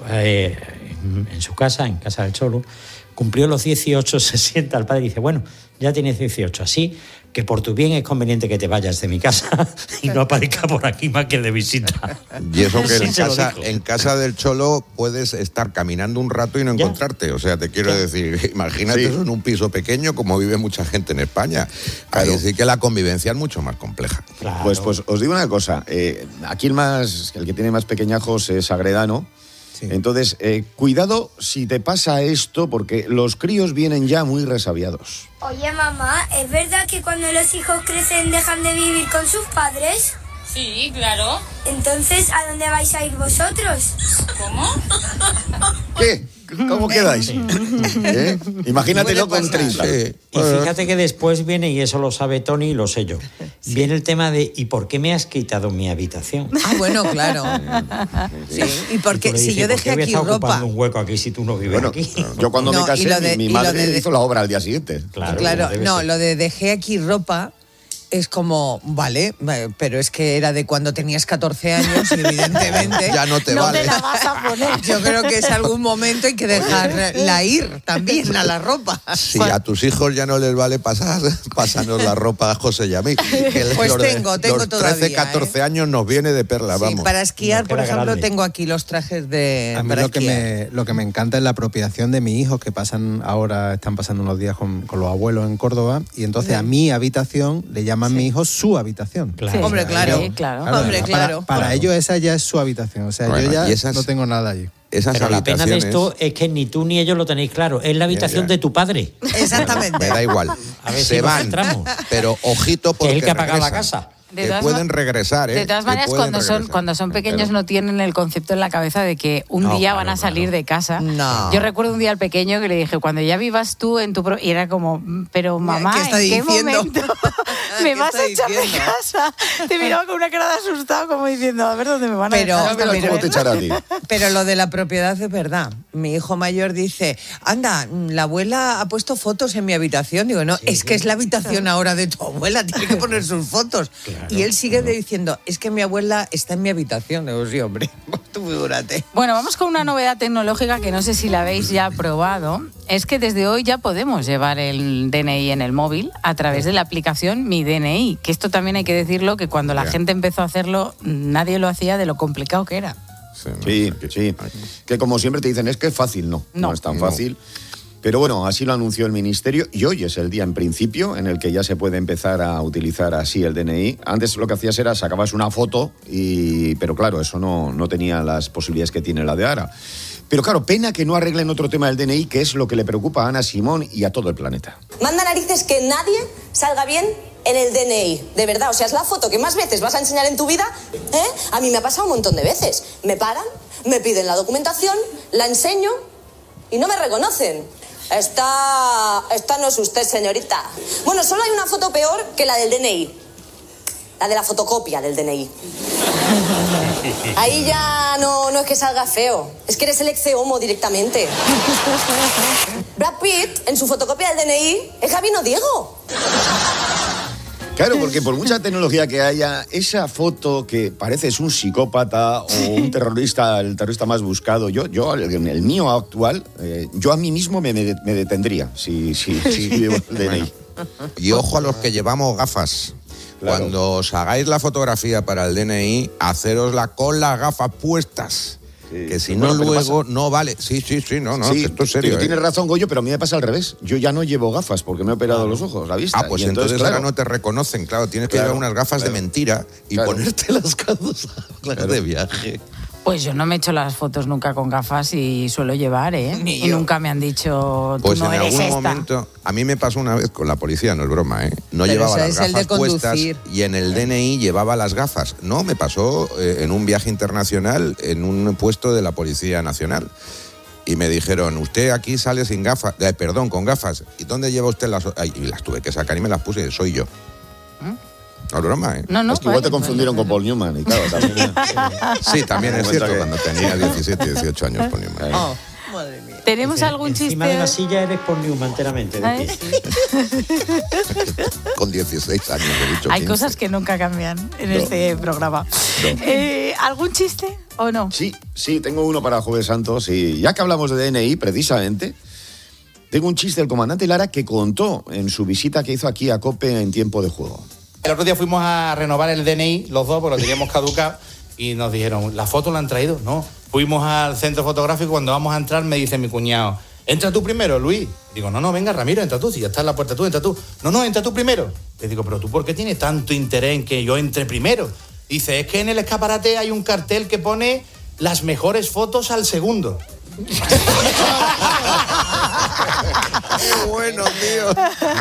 en su casa, en casa del Cholo, cumplió los 18, se sienta al padre y dice, bueno, ya tienes 18, así que por tu bien es conveniente que te vayas de mi casa y no aparezca por aquí más que de visita.
Y eso que en casa del Cholo puedes estar caminando un rato y no encontrarte. O sea, te quiero decir, imagínate eso en un piso pequeño como vive mucha gente en España. Ahí sí que la convivencia es mucho más compleja.
Claro. Pues os digo una cosa. Aquí el que tiene más pequeñajos es Agredano. Entonces, cuidado si te pasa esto, porque los críos vienen ya muy resabiados.
Oye, mamá, ¿es verdad que cuando los hijos crecen dejan de vivir con sus padres?
Sí, claro.
Entonces, ¿a dónde vais a ir vosotros?
¿Cómo?
¿Qué? ¿Cómo quedáis? Imagínatelo con 30.
Y fíjate que después viene, y eso lo sabe Tony y lo sé yo, viene el tema de ¿y por qué me has quitado mi habitación?
Ah, bueno, claro. Sí. Y porque si yo dejé aquí ropa...
ocupando un hueco aquí si tú no vives aquí?
Yo cuando me casé, mi madre hizo la obra al día siguiente.
Claro, no, lo de dejé aquí ropa... Es como, vale, pero es que era de cuando tenías 14 años y evidentemente...
ya no te vale.
No te la vas a poner. Yo creo que es algún momento hay que dejarla ir también a la ropa.
Si a tus hijos ya no les vale pásanos la ropa a José y a mí.
Pues tengo
los
todavía.
13, 14 años nos viene de perla, vamos.
Para esquiar, por ejemplo, tengo aquí los trajes de...
A mí lo que me encanta es la apropiación de mis hijos, que están pasando unos días con los abuelos en Córdoba, y entonces a mi habitación le llaman mi hijo su habitación.
Claro. Sí. Hombre, claro. Hombre, claro.
Para ellos esa ya es su habitación. O sea, yo ya no tengo nada allí.
Pero la pena de esto es que ni tú ni ellos lo tenéis claro. Es la habitación de tu padre.
Exactamente.
Me da igual.
A ver
se
si
van, pero ojito porque
que es el que ha pagado la casa.
Que pueden regresar, ¿eh?
De todas maneras, cuando son pequeños no tienen el concepto en la cabeza de que un día van a salir de casa.
No.
Yo recuerdo un día al pequeño que le dije, cuando ya vivas tú en tu... Y era como, pero mamá, ¿en qué momento me vas a echar de casa? Te miraba con una cara de asustado como diciendo, a ver dónde me van a dejar.
¿Cómo te echará a ti?
Pero lo de la propiedad es verdad. Mi hijo mayor dice, anda, la abuela ha puesto fotos en mi habitación. Digo, no, es que es la habitación ahora de tu abuela, tiene que poner sus fotos. Claro, y él sigue diciendo, es que mi abuela está en mi habitación. Digo, sí, hombre, tú figúrate.
Bueno, vamos con una novedad tecnológica que no sé si la habéis ya probado. Es que desde hoy ya podemos llevar el DNI en el móvil a través de la aplicación Mi DNI. Que esto también hay que decirlo, que cuando la gente empezó a hacerlo, nadie lo hacía de lo complicado que era.
Sí. Que como siempre te dicen, es que es fácil. No es tan fácil. Pero bueno, así lo anunció el Ministerio y hoy es el día en principio en el que ya se puede empezar a utilizar así el DNI. Antes lo que hacías era sacabas una foto, pero claro, eso no tenía las posibilidades que tiene la de ahora. Pero claro, pena que no arreglen otro tema del DNI, que es lo que le preocupa a Ana Simón y a todo el planeta.
Manda narices que nadie salga bien en el DNI, de verdad. O sea, es la foto que más veces vas a enseñar en tu vida, ¿eh? A mí me ha pasado un montón de veces. Me paran, me piden la documentación, la enseño y no me reconocen. Esta no es usted, señorita. Bueno, solo hay una foto peor que la del DNI. La de la fotocopia del DNI. Ahí ya no es que salga feo. Es que eres el ex-homo directamente. Brad Pitt, en su fotocopia del DNI, es Gabino Diego.
Claro, porque por mucha tecnología que haya, esa foto que parece es un psicópata o un terrorista, el terrorista más buscado, yo en el mío actual, yo a mí mismo me detendría si llevo el DNI.
Y ojo a los que llevamos gafas. Cuando os hagáis la fotografía para el DNI, hacérosla con las gafas puestas. Sí, que si no, luego no vale. Sí, no,
sí,
esto es serio.
Tienes razón, Goyo, pero a mí me pasa al revés. Yo ya no llevo gafas porque me he operado los ojos, la vista.
Pues entonces claro, ahora no te reconocen, claro. Tienes que llevar unas gafas de mentira y ponerte las gafas de viaje.
Pues yo no me he hecho las fotos nunca con gafas y suelo llevar, ¿eh? Y nunca me han dicho, tú
pues
no eres esta.
Pues en algún momento, a mí me pasó una vez con la policía, no es broma, ¿eh? No
pero
llevaba las
es el
gafas
de
puestas y en el DNI llevaba las gafas. No, me pasó en un viaje internacional en un puesto de la Policía Nacional. Y me dijeron, usted aquí sale sin gafas, con gafas. ¿Y dónde lleva usted las? Y las tuve que sacar y me las puse, soy yo. No es broma, ¿eh?
No, es que igual te confundieron con Paul Newman y claro, también.
Sí, también es cierto, cuando tenía 17, 18 años Paul Newman.
Madre mía.
¿Tenemos algún chiste?
Encima de la silla eres Paul Newman enteramente. De pie.
Con 16 años, he dicho 15.
Hay cosas que nunca cambian en este programa. ¿Algún chiste o no?
Sí, tengo uno para Jueves Santo. Sí. Ya que hablamos de DNI, precisamente, tengo un chiste del comandante Lara que contó en su visita que hizo aquí a COPE en tiempo de juego.
El otro día fuimos a renovar el DNI, los dos, porque lo teníamos caducado, y nos dijeron, ¿la foto la han traído? No. Fuimos al centro fotográfico, cuando vamos a entrar me dice mi cuñado, entra tú primero, Luis. Digo, no, venga, Ramiro, entra tú, si ya está en la puerta tú, entra tú. No, entra tú primero. Le digo, pero tú, ¿por qué tienes tanto interés en que yo entre primero? Dice, es que en el escaparate hay un cartel que pone las mejores fotos al segundo.
Qué bueno, tío.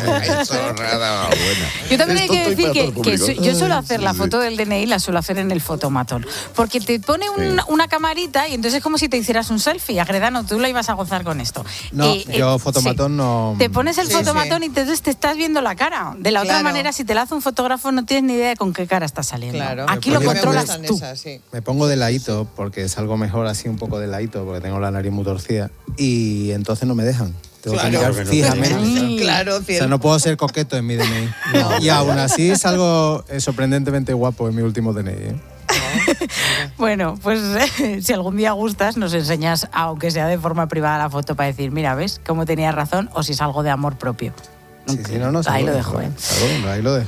Yo también hay que decir que yo suelo hacer la foto del DNI, la suelo hacer en el fotomatón. Porque te pone una camarita y entonces es como si te hicieras un selfie. Agredano, tú la ibas a gozar con esto.
No, yo fotomatón no...
Te pones el fotomatón y entonces te estás viendo la cara. De la otra manera, si te la hace un fotógrafo, no tienes ni idea de con qué cara está saliendo.
Claro.
Aquí lo controlas tú.
Me pongo de ladito porque salgo mejor así un poco de ladito porque tengo la nariz muy torcida y entonces no me dejan. Tengo que mirar fijamente.
Claro,
o sea, no puedo ser coqueto en mi DNI. No. Y aún así salgo sorprendentemente guapo en mi último DNI.
Bueno, pues si algún día gustas, nos enseñas, aunque sea de forma privada, la foto para decir, mira, ¿ves cómo tenías razón? O si es algo de amor propio. Ahí lo dejo, ¿eh?
Ahí lo dejo.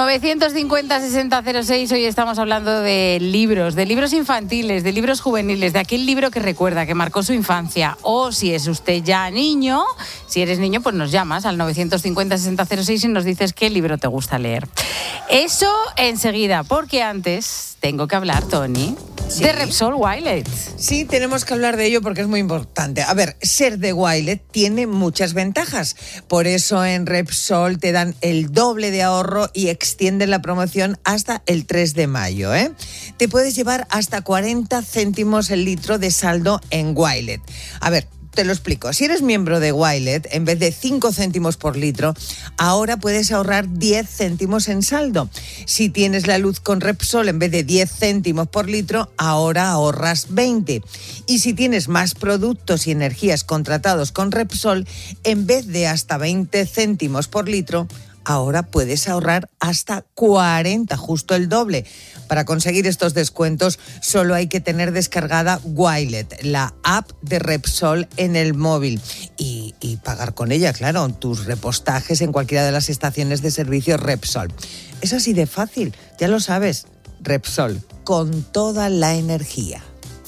950-6006, hoy estamos hablando de libros infantiles, de libros juveniles, de aquel libro que recuerda, que marcó su infancia. O si es usted ya niño, si eres niño, pues nos llamas al 950-6006 y nos dices qué libro te gusta leer. Eso enseguida, porque antes tengo que hablar, Toni, de Repsol Wilet.
Sí, tenemos que hablar de ello porque es muy importante. A ver, ser de Wilet tiene muchas ventajas. Por eso en Repsol te dan el doble de ahorro y extienden la promoción hasta el 3 de mayo. Te puedes llevar hasta 40 céntimos el litro de saldo en Wilet. A ver, te lo explico. Si eres miembro de Wilet, en vez de 5 céntimos por litro, ahora puedes ahorrar 10 céntimos en saldo. Si tienes la luz con Repsol, en vez de 10 céntimos por litro, ahora ahorras 20. Y si tienes más productos y energías contratados con Repsol, en vez de hasta 20 céntimos por litro, ahora puedes ahorrar hasta 40, justo el doble. Para conseguir estos descuentos solo hay que tener descargada Wilet, la app de Repsol en el móvil y pagar con ella, claro, tus repostajes en cualquiera de las estaciones de servicio Repsol. Es así de fácil, ya lo sabes. Repsol, con toda la energía.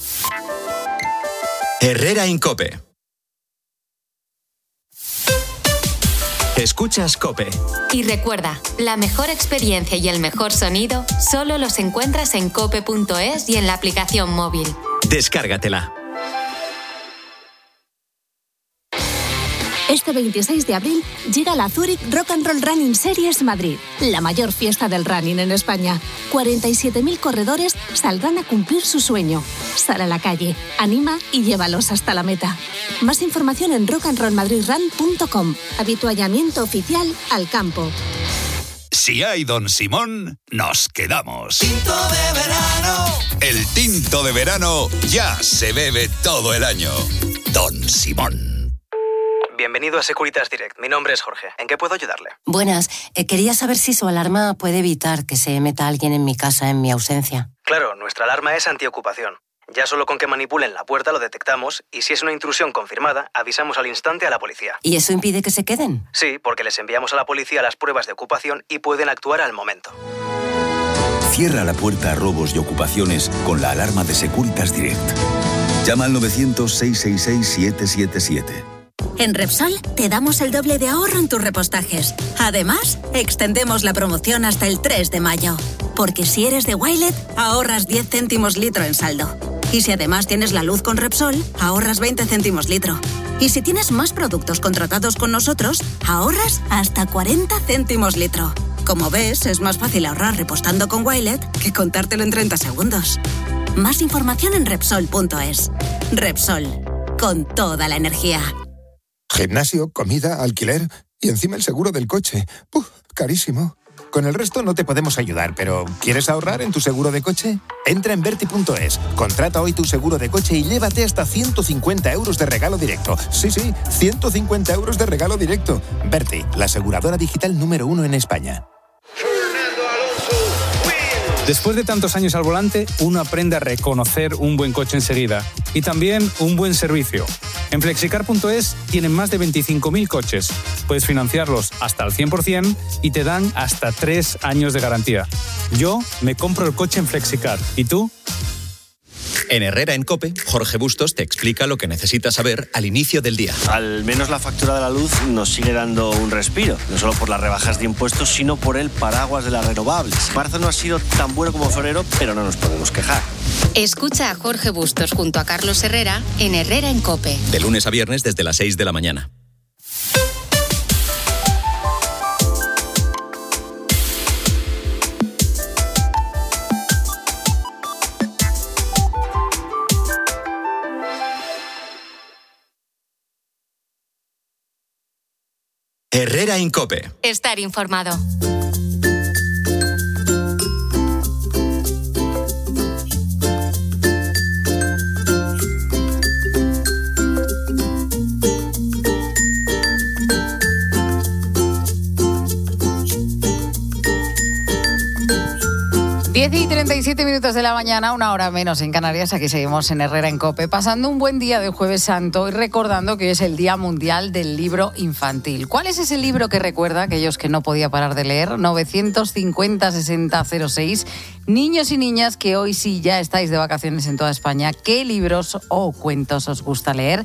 Herrera Incope. Escuchas COPE.
Y recuerda, la mejor experiencia y el mejor sonido solo los encuentras en cope.es y en la aplicación móvil.
Descárgatela.
Este 26 de abril llega la Zurich Rock and Roll Running Series Madrid, la mayor fiesta del running en España. 47.000 corredores saldrán a cumplir su sueño. Sal a la calle, anima y llévalos hasta la meta. Más información en rockandrollmadridrun.com. Habituallamiento oficial al campo.
Si hay Don Simón, nos quedamos.
Tinto de verano.
El tinto de verano ya se bebe todo el año. Don Simón.
Bienvenido a Securitas Direct. Mi nombre es Jorge. ¿En qué puedo ayudarle?
Buenas. Quería saber si su alarma puede evitar que se meta alguien en mi casa en mi ausencia.
Claro, nuestra alarma es antiocupación. Ya solo con que manipulen la puerta lo detectamos y si es una intrusión confirmada, avisamos al instante a la policía.
¿Y eso impide que se queden?
Sí, porque les enviamos a la policía las pruebas de ocupación y pueden actuar al momento.
Cierra la puerta a robos y ocupaciones con la alarma de Securitas Direct. Llama al 900-666-777.
En Repsol te damos el doble de ahorro en tus repostajes. Además, extendemos la promoción hasta el 3 de mayo. Porque si eres de Wilet, ahorras 10 céntimos litro en saldo. Y si además tienes la luz con Repsol, ahorras 20 céntimos litro. Y si tienes más productos contratados con nosotros, ahorras hasta 40 céntimos litro. Como ves, es más fácil ahorrar repostando con Wilet que contártelo en 30 segundos. Más información en Repsol.es. Repsol, con toda la energía.
Gimnasio, comida, alquiler y encima el seguro del coche. Carísimo. Con el resto no te podemos ayudar, pero ¿quieres ahorrar en tu seguro de coche? Entra en Verti.es, contrata hoy tu seguro de coche y llévate hasta 150 euros de regalo directo. Sí, 150 euros de regalo directo. Verti, la aseguradora digital número 1 en España.
Después de tantos años al volante, uno aprende a reconocer un buen coche enseguida y también un buen servicio. En Flexicar.es tienen más de 25.000 coches. Puedes financiarlos hasta al 100% y te dan hasta 3 años de garantía. Yo me compro el coche en Flexicar. ¿Y tú?
En Herrera en COPE, Jorge Bustos te explica lo que necesitas saber al inicio del día.
Al menos la factura de la luz nos sigue dando un respiro, no solo por las rebajas de impuestos, sino por el paraguas de las renovables. Marzo no ha sido tan bueno como febrero, pero no nos podemos quejar.
Escucha a Jorge Bustos junto a Carlos Herrera en Herrera en COPE.
De lunes a viernes desde las 6 de la mañana. Herrera en COPE.
Estar informado.
Diez y 37 minutos de la mañana, una hora menos en Canarias. Aquí seguimos en Herrera en COPE, pasando un buen día de Jueves Santo y recordando que hoy es el Día Mundial del Libro Infantil. ¿Cuál es ese libro que recuerda aquellos que no podía parar de leer? 950-6006. Niños y niñas que hoy sí ya estáis de vacaciones en toda España, ¿qué libros o cuentos os gusta leer?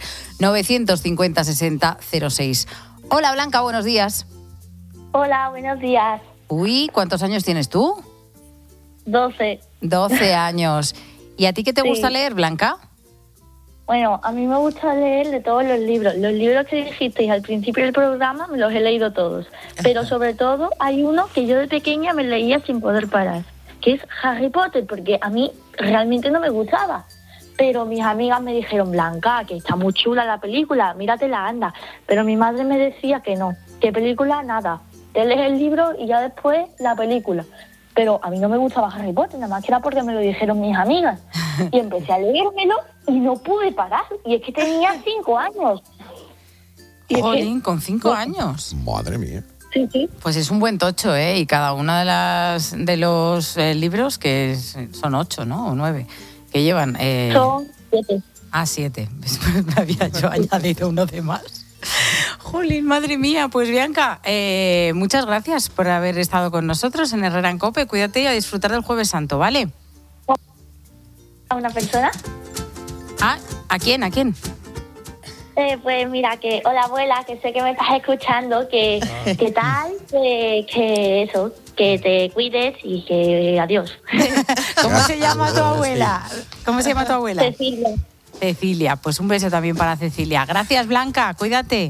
950-6006. Hola Blanca, buenos días.
Hola, buenos días.
Uy, ¿cuántos años tienes tú?
12.
12 años. ¿Y a ti qué te gusta leer, Blanca?
Bueno, a mí me gusta leer de todos los libros. Los libros que dijisteis al principio del programa me los he leído todos. Pero sobre todo hay uno que yo de pequeña me leía sin poder parar, que es Harry Potter, porque a mí realmente no me gustaba. Pero mis amigas me dijeron, Blanca, que está muy chula la película, míratela, anda. Pero mi madre me decía que no, que película nada. Te lees el libro y ya después la película. Pero a mí no me gustaba Harry Potter, nada más que era porque me lo dijeron mis amigas. Y empecé a leérmelo y no pude parar. Y es que tenía 5 años.
Jolín, con 5 años.
Madre mía.
Sí.
Pues es un buen tocho, ¿eh? Y cada uno de los libros, que son 8, ¿no? O 9, que llevan...
Son 7.
7. Después me había yo añadido uno de más. Jolín, madre mía. Pues Bianca, muchas gracias por haber estado con nosotros en Herrera en COPE. Cuídate y a disfrutar del Jueves Santo, ¿vale?
¿A una persona?
¿A quién?
Pues mira, que hola abuela, que sé que me estás escuchando, que tal, que eso, que te cuides y que adiós.
¿Cómo se llama tu abuela? Cecilia, pues un beso también para Cecilia. Gracias, Blanca, cuídate.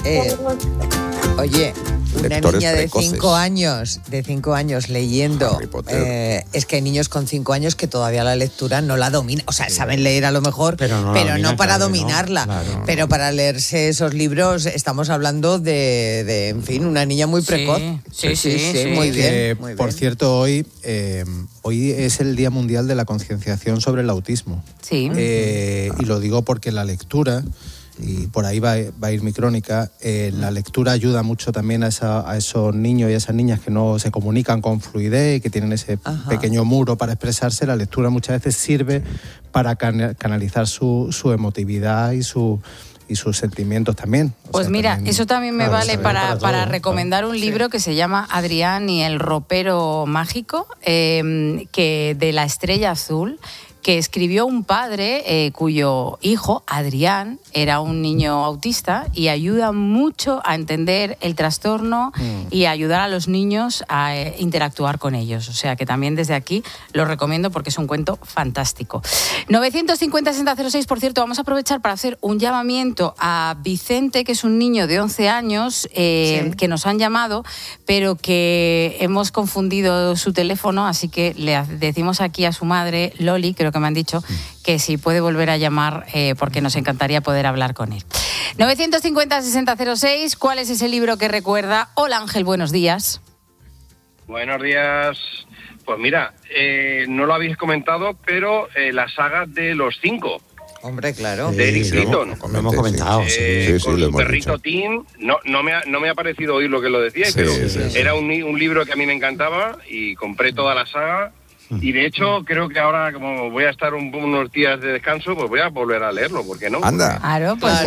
Oye, una
Lectores
niña de
precoces.
5 años leyendo.
Harry Potter.
Es que hay niños con 5 años que todavía la lectura no la dominan. O sea, saben leer a lo mejor, pero no para dominarla.
Claro.
Pero para leerse esos libros estamos hablando de en fin, una niña muy precoz.
Sí,
muy bien.
Por cierto, hoy es el Día Mundial de la Concienciación sobre el Autismo.
Sí.
Y lo digo porque la lectura, y por ahí va a ir mi crónica, la lectura ayuda mucho también a esos niños y a esas niñas que no se comunican con fluidez y que tienen ese pequeño muro para expresarse. La lectura muchas veces sirve para canalizar su emotividad y su y sus sentimientos también.
Pues mira, eso también me vale para recomendar un libro que se llama Adrián y el ropero mágico, que de La Estrella Azul, que escribió un padre cuyo hijo, Adrián, era un niño autista y ayuda mucho a entender el trastorno y a ayudar a los niños a interactuar con ellos. O sea que también desde aquí lo recomiendo porque es un cuento fantástico. 950-6006, por cierto, vamos a aprovechar para hacer un llamamiento a Vicente, que es un niño de 11 años que nos han llamado, pero que hemos confundido su teléfono, así que le decimos aquí a su madre, Loli, creo que me han dicho, que si puede volver a llamar porque nos encantaría poder hablar con él. 950-6006, ¿cuál es ese libro que recuerda? Hola Ángel, buenos días.
Buenos días. Pues mira, no lo habéis comentado, pero la saga de los 5.
Hombre, claro.
De Eric Clayton.
Lo hemos comentado.
Con su perrito Tim. No me ha parecido oír lo que lo decíais, pero era un libro que a mí me encantaba y compré toda la saga. Y de hecho, creo que ahora, como voy a estar unos días de descanso, pues voy a volver a leerlo, ¿por qué no?
Anda.
Claro, pues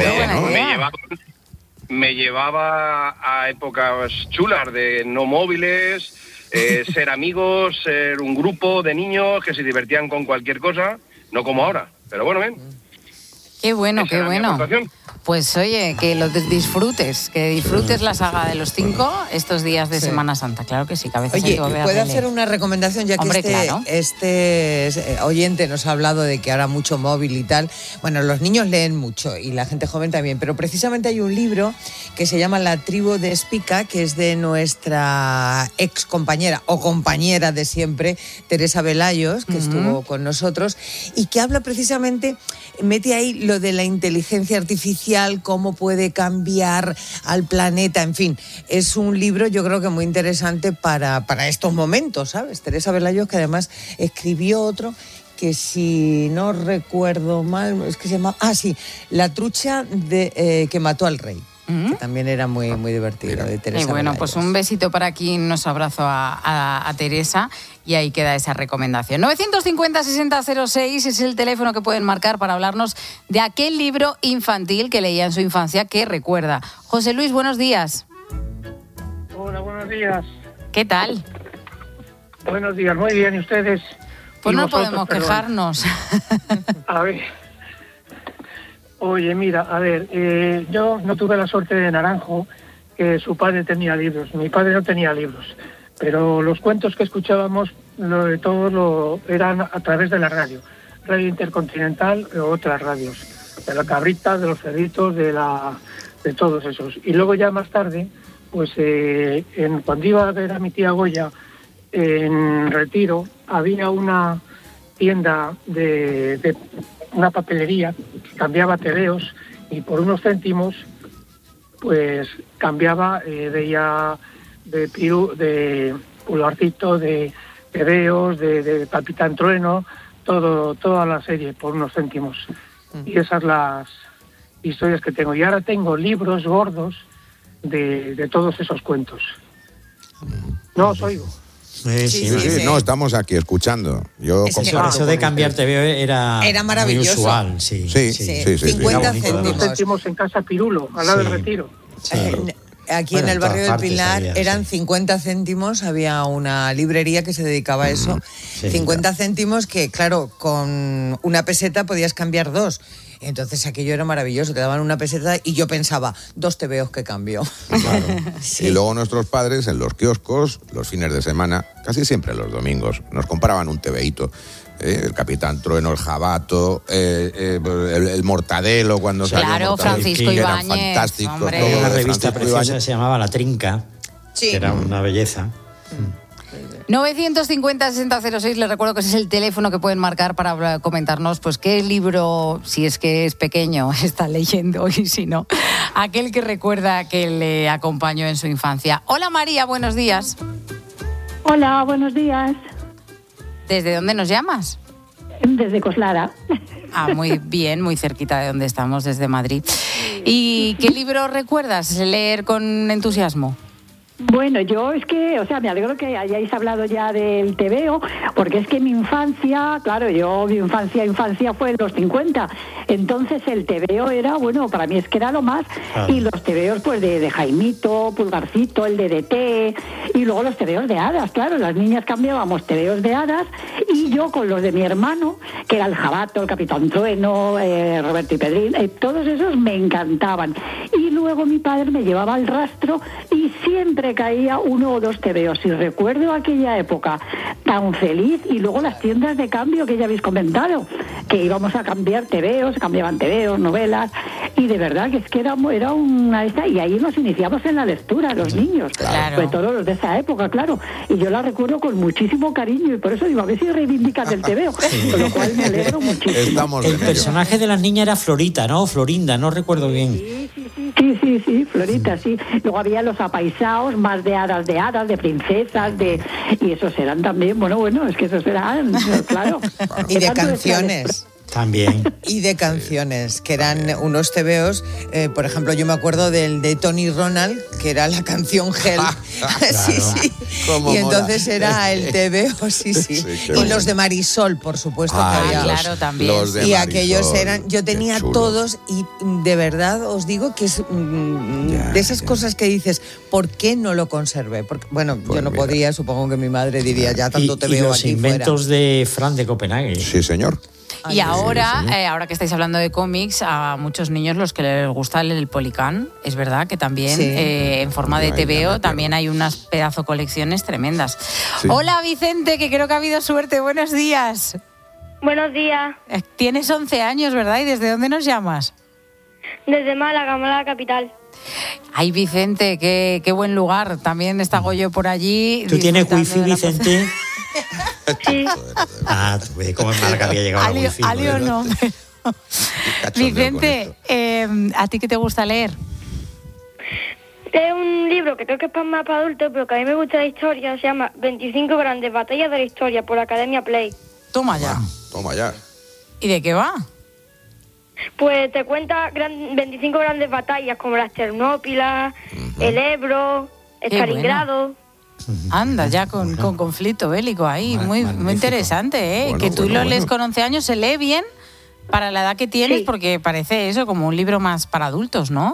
me llevaba a épocas chulas de no móviles, ser amigos, ser un grupo de niños que se divertían con cualquier cosa, no como ahora. Pero bueno, ven.
Qué bueno, qué bueno. Pues oye, que lo disfrutes, la saga de los 5 estos días de Semana Santa. Claro que sí, que a veces hay que volver a
¿puedo
leer.
hacer una recomendación? Ya que este oyente nos ha hablado de que ahora mucho móvil y tal. Bueno, los niños leen mucho y la gente joven también, pero precisamente hay un libro que se llama La tribu de Espica, que es de nuestra ex compañera o compañera de siempre, Teresa Velayos, que estuvo con nosotros, y que habla precisamente, mete ahí lo de la inteligencia artificial, cómo puede cambiar al planeta, en fin, es un libro yo creo que muy interesante para estos momentos, ¿sabes? Teresa Velayos, que además escribió otro que si no recuerdo mal, es que se llama, La trucha que mató al rey. Que también era muy, muy divertido, de Teresa
Y bueno,
Velayos.
pues un besito para quien nos abrazó a Teresa, y ahí queda esa recomendación. 950-6006 es el teléfono que pueden marcar para hablarnos de aquel libro infantil que leía en su infancia que recuerda. José Luis, buenos días.
Hola, buenos días.
¿Qué tal?
Buenos días, muy bien, ¿y ustedes?
Pues
¿Y
no
vosotros,
podemos
perdón?
quejarnos.
A ver. Oye, mira, a ver, yo no tuve la suerte de Naranjo, que su padre tenía libros. Mi padre no tenía libros, pero los cuentos que escuchábamos, eran a través de la radio. Radio Intercontinental o otras radios. De la Cabrita, de los Cerditos, de todos esos. Y luego ya más tarde, pues cuando iba a ver a mi tía Goya en Retiro, había una tienda de una papelería que cambiaba tebeos, y por unos céntimos pues cambiaba, veía de Pulgarcito, de tebeos, de Capitán Trueno, toda la serie por unos céntimos. Y esas las historias que tengo. Y ahora tengo libros gordos de todos esos cuentos. No os oigo.
Sí, no, estamos aquí escuchando.
Eso de cambiar TV era
maravilloso.
Muy usual, sí.
50
céntimos en Casa Pirulo, al lado del Retiro.
Aquí en el barrio del Pilar eran 50 céntimos, había una librería que se dedicaba a eso. 50 céntimos que, claro, con una peseta podías cambiar 2. Entonces aquello era maravilloso, te daban una peseta y yo pensaba, 2 tebeos que cambio.
Claro. Y luego nuestros padres en los kioscos, los fines de semana, casi siempre los domingos, nos compraban un tebeíto. El Capitán Trueno, el Jabato, el Mortadelo, cuando salió
Claro, Francisco
que eran
Ibáñez,
fantásticos.
hombre.
Había una revista
Francisco
preciosa
Ibáñez.
que se llamaba La Trinca, que era una belleza.
950-6006, les recuerdo que ese es el teléfono que pueden marcar para comentarnos pues qué libro, si es que es pequeño, está leyendo, y si no, aquel que recuerda que le acompañó en su infancia. Hola María, buenos días.
Hola, buenos días.
¿Desde dónde nos llamas?
Desde Coslada.
Muy bien, muy cerquita de donde estamos, desde Madrid. ¿Y qué libro recuerdas leer con entusiasmo?
Bueno, yo es que, o sea, me alegro que hayáis hablado ya del TVO, porque es que mi infancia, claro, mi infancia fue en los 50, entonces el TVO era, bueno, para mí es que era lo más, y los TVOs pues de Jaimito, Pulgarcito, el DDT, y luego los TVOs de hadas, claro, las niñas cambiábamos TVOs de hadas, y yo con los de mi hermano, que era el Jabato, el Capitán Trueno, Roberto y Pedrín, todos esos me encantaban, y luego mi padre me llevaba al rastro, y siempre caía 1 o 2 TVOs. Y recuerdo aquella época tan feliz, y luego las tiendas de cambio que ya habéis comentado, que íbamos a cambiar TVOs, cambiaban TVOs, novelas, y de verdad que es que era una esta, y ahí nos iniciamos en la lectura, los niños, sobre todo los de esa época, claro, y yo la recuerdo con muchísimo cariño, y por eso digo, a ver si reivindican el TVO, con lo cual me alegro muchísimo.
El personaje de las niñas era Florita, ¿no? Florinda, no recuerdo bien.
Sí, Florita, sí. Luego había los apaisaos, más de hadas, de princesas, y esos eran también, bueno, es que esos eran, claro.
Y de canciones.
También.
Y de canciones, que eran unos TVOs, por ejemplo, yo me acuerdo del de Tony Ronald, que era la canción Hell. Sí. Y entonces era el TVO, sí. Y los de Marisol, por supuesto.
Claro, también.
Los de Marisol, aquellos eran, yo tenía todos, y de verdad os digo que es de esas cosas que dices, ¿por qué no lo conservé? Porque, bueno, pues yo no podía, supongo que mi madre diría, ya tanto TVO aquí fuera.
Y los inventos de Fran de Copenhague.
Sí, señor.
Y ahora que estáis hablando de cómics, a muchos niños los que les gusta el Policán, es verdad que también en forma de TVO también hay unas pedazo colecciones tremendas. Sí. Hola Vicente, que creo que ha habido suerte, buenos días.
Buenos días.
Tienes 11 años, ¿verdad? ¿Y desde dónde nos llamas?
Desde Málaga capital.
Ay, Vicente, qué buen lugar. También está Goyo por allí.
¿Tú tienes wifi, Vicente?
Sí.
Tú ves cómo en Málaga había llegado la wifi.
¿Ali o no? Vicente, ¿a ti qué te gusta leer?
Es un libro que creo que es más para adultos, pero que a mí me gusta la historia. Se llama 25 grandes batallas de la historia, por Academia Play.
Toma ya. ¿Y de qué va?
Pues te cuenta 25 grandes batallas, como las Ternópilas, el Ebro, Stalingrado.
Anda, ya con conflicto bélico ahí, muy interesante, ¿eh? Bueno, que tú lo lees con 11 años, se lee bien para la edad que tienes, porque parece eso como un libro más para adultos, ¿no?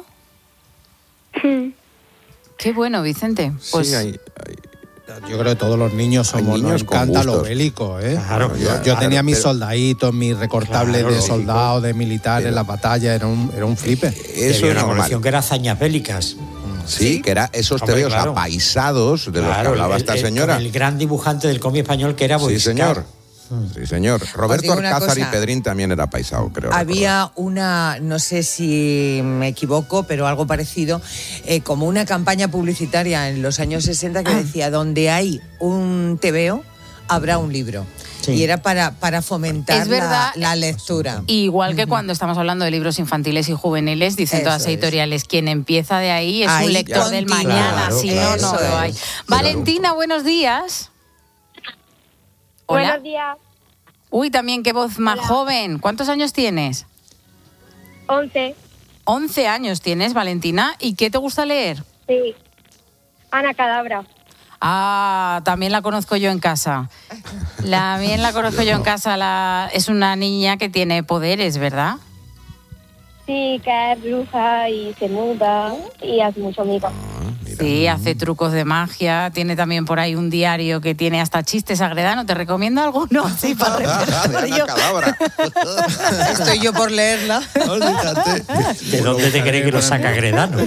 Sí.
Qué bueno, Vicente. Pues
sí, yo creo que todos los niños nos encanta lo bélico, ¿eh? Claro, yo tenía mis soldaditos, mis recortables de soldados, de militares, la batalla, era un flipe.
Eso era una colección que era hazañas bélicas.
Sí, que era esos TVOs apaisados de los que hablaba esta señora.
El gran dibujante del cómic español que era Boiscar.
Sí, señor. Roberto Alcázar y Pedrín también era paisado, creo.
Había una, no sé si me equivoco, pero algo parecido, como una campaña publicitaria en los años 60 que decía, donde hay un TVO, habrá un libro. Sí. Y era para fomentar la lectura.
Igual que cuando estamos hablando de libros infantiles y juveniles, dicen todas las editoriales, quien empieza de ahí es un lector del mañana, si no lo hay. Valentina, buenos días. Hola.
Buenos días.
Uy, también qué voz más joven. ¿Cuántos años tienes?
11.
11 años tienes, Valentina. ¿Y qué te gusta leer?
Sí. Ana Cadabra.
Ah, también la conozco yo en casa. También la conozco yo en casa. Es una niña que tiene poderes, ¿verdad?
Sí, que es bruja y se muda y hace mucho amigo.
Sí, hace trucos de magia. Tiene también por ahí un diario que tiene hasta chistes agredano. ¿Te recomiendo alguno? Sí, para repertorio.
Estoy yo por leerla.
¿De dónde te crees que lo saca Agredano?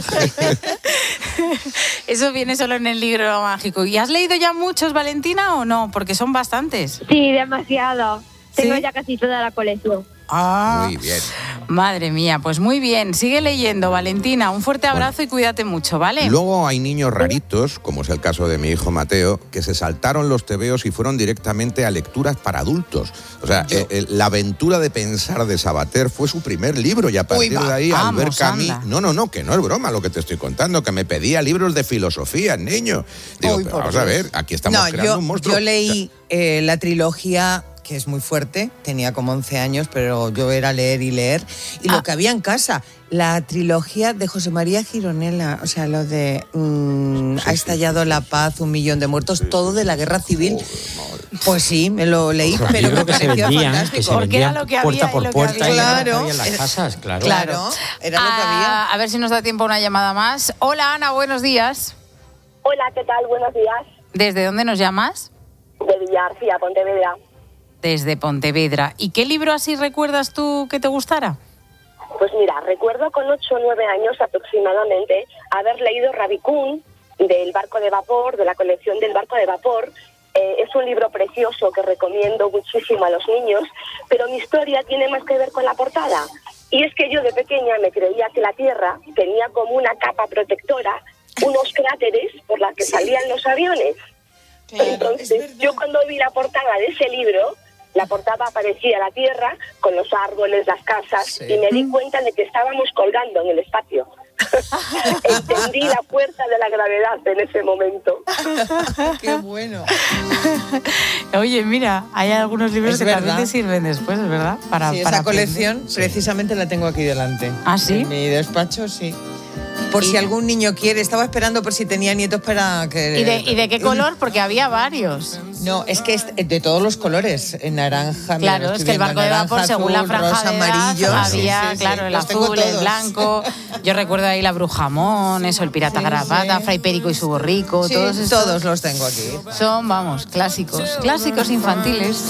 Eso viene solo en el libro mágico. ¿Y has leído ya muchos, Valentina, o no? Porque son bastantes.
Sí, demasiado. Tengo ya casi toda la colección.
Muy bien.
Madre mía, pues muy bien. Sigue leyendo, Valentina. Un fuerte abrazo y cuídate mucho, ¿vale?
Luego hay niños raritos, como es el caso de mi hijo Mateo, que se saltaron los TVOs y fueron directamente a lecturas para adultos. O sea, La aventura de pensar de Sabater fue su primer libro y a partir de ahí, Albert Camus... No, que no es broma lo que te estoy contando, que me pedía libros de filosofía, niño. Digo, pero vamos a ver, aquí estamos creando un monstruo.
Yo leí la trilogía que es muy fuerte, tenía como 11 años, pero yo era leer y leer. Y lo que había en casa, la trilogía de José María Gironella, o sea, lo de ha estallado la paz, 1 millón de muertos, todo de la guerra civil. Pues sí, me lo leí, pero me pareció fantástico.
Porque era lo que había puerta por puerta,
claro,
en las casas, claro.
Claro, era lo que había.
A ver si nos da tiempo a una llamada más. Hola, Ana, buenos días.
Hola, ¿qué tal? Buenos días.
¿Desde dónde nos llamas?
De Villarcía, Pontevedra.
Desde Pontevedra. ¿Y qué libro así recuerdas tú que te gustara?
Pues mira, recuerdo con 8 o 9 años aproximadamente haber leído Rabicún, del barco de vapor, de la colección del barco de vapor. Es un libro precioso que recomiendo muchísimo a los niños, pero mi historia tiene más que ver con la portada. Y es que yo de pequeña me creía que la Tierra tenía como una capa protectora, unos cráteres por los que salían los aviones. Claro, entonces, yo cuando vi la portada de ese libro, la portada aparecía la Tierra con los árboles, las casas, y me di cuenta de que estábamos colgando en el espacio. Entendí la fuerza de la gravedad en ese momento.
¡Qué bueno!
Oye, mira, hay algunos libros que también te sirven después, ¿verdad? Para
esa colección precisamente la tengo aquí delante.
¿Ah, sí?
En mi despacho, sí. Por si algún niño quiere, estaba esperando por si tenía nietos para que...
¿Y de qué color? Porque había varios.
No, es que es de todos los colores, naranja...
Claro, es que el barco de vapor, según la franja
rosa,
de edad,
amarillo,
había, claro, el azul, el blanco. Yo recuerdo ahí la Brujamón, eso, el Pirata Garrapata, Fray Perico y su borrico, todos esos.
Todos los tengo aquí.
Son, vamos, clásicos infantiles.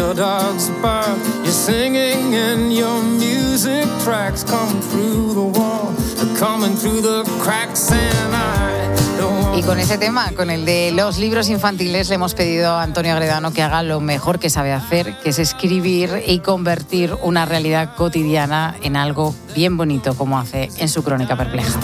Y con ese tema, con el de los libros infantiles, le hemos pedido a Antonio Agredano que haga lo mejor que sabe hacer, que es escribir y convertir una realidad cotidiana en algo bien bonito, como hace en su Crónica Perpleja.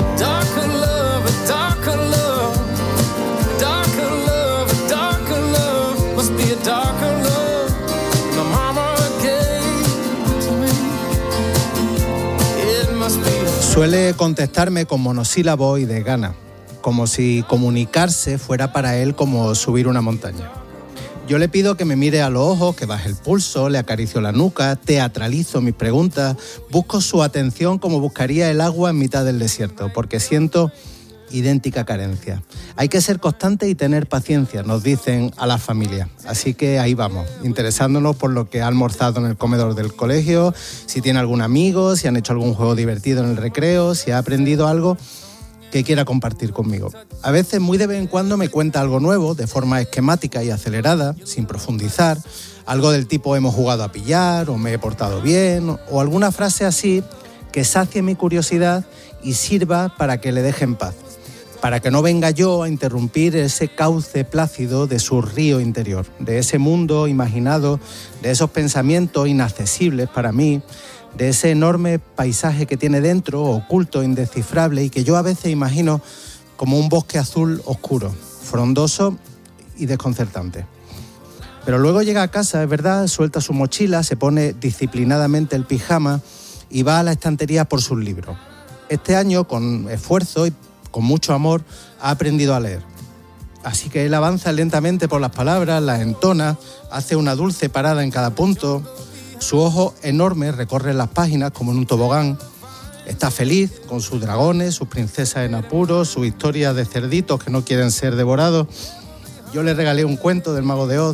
Suele contestarme con monosílabo y de gana, como si comunicarse fuera para él como subir una montaña. Yo le pido que me mire a los ojos, que baje el pulso, le acaricio la nuca, teatralizo mis preguntas, busco su atención como buscaría el agua en mitad del desierto, porque siento idéntica carencia. Hay que ser constante y tener paciencia, nos dicen a las familias. Así que ahí vamos, interesándonos por lo que ha almorzado en el comedor del colegio, si tiene algún amigo, si han hecho algún juego divertido en el recreo, si ha aprendido algo que quiera compartir conmigo. A veces, muy de vez en cuando, me cuenta algo nuevo, de forma esquemática y acelerada, sin profundizar, algo del tipo hemos jugado a pillar, o me he portado bien, o alguna frase así que sacie mi curiosidad y sirva para que le deje en paz, para que no venga yo a interrumpir ese cauce plácido de su río interior, de ese mundo imaginado, de esos pensamientos inaccesibles para mí, de ese enorme paisaje que tiene dentro, oculto, indescifrable, y que yo a veces imagino como un bosque azul oscuro, frondoso y desconcertante. Pero luego llega a casa, es verdad, suelta su mochila, se pone disciplinadamente el pijama y va a la estantería por sus libros. Este año, con esfuerzo y con mucho amor, ha aprendido a leer. Así que él avanza lentamente por las palabras, las entona, hace una dulce parada en cada punto. Su ojo enorme recorre las páginas como en un tobogán. Está feliz con sus dragones, sus princesas en apuros, sus historias de cerditos que no quieren ser devorados. Yo le regalé un cuento del Mago de Oz.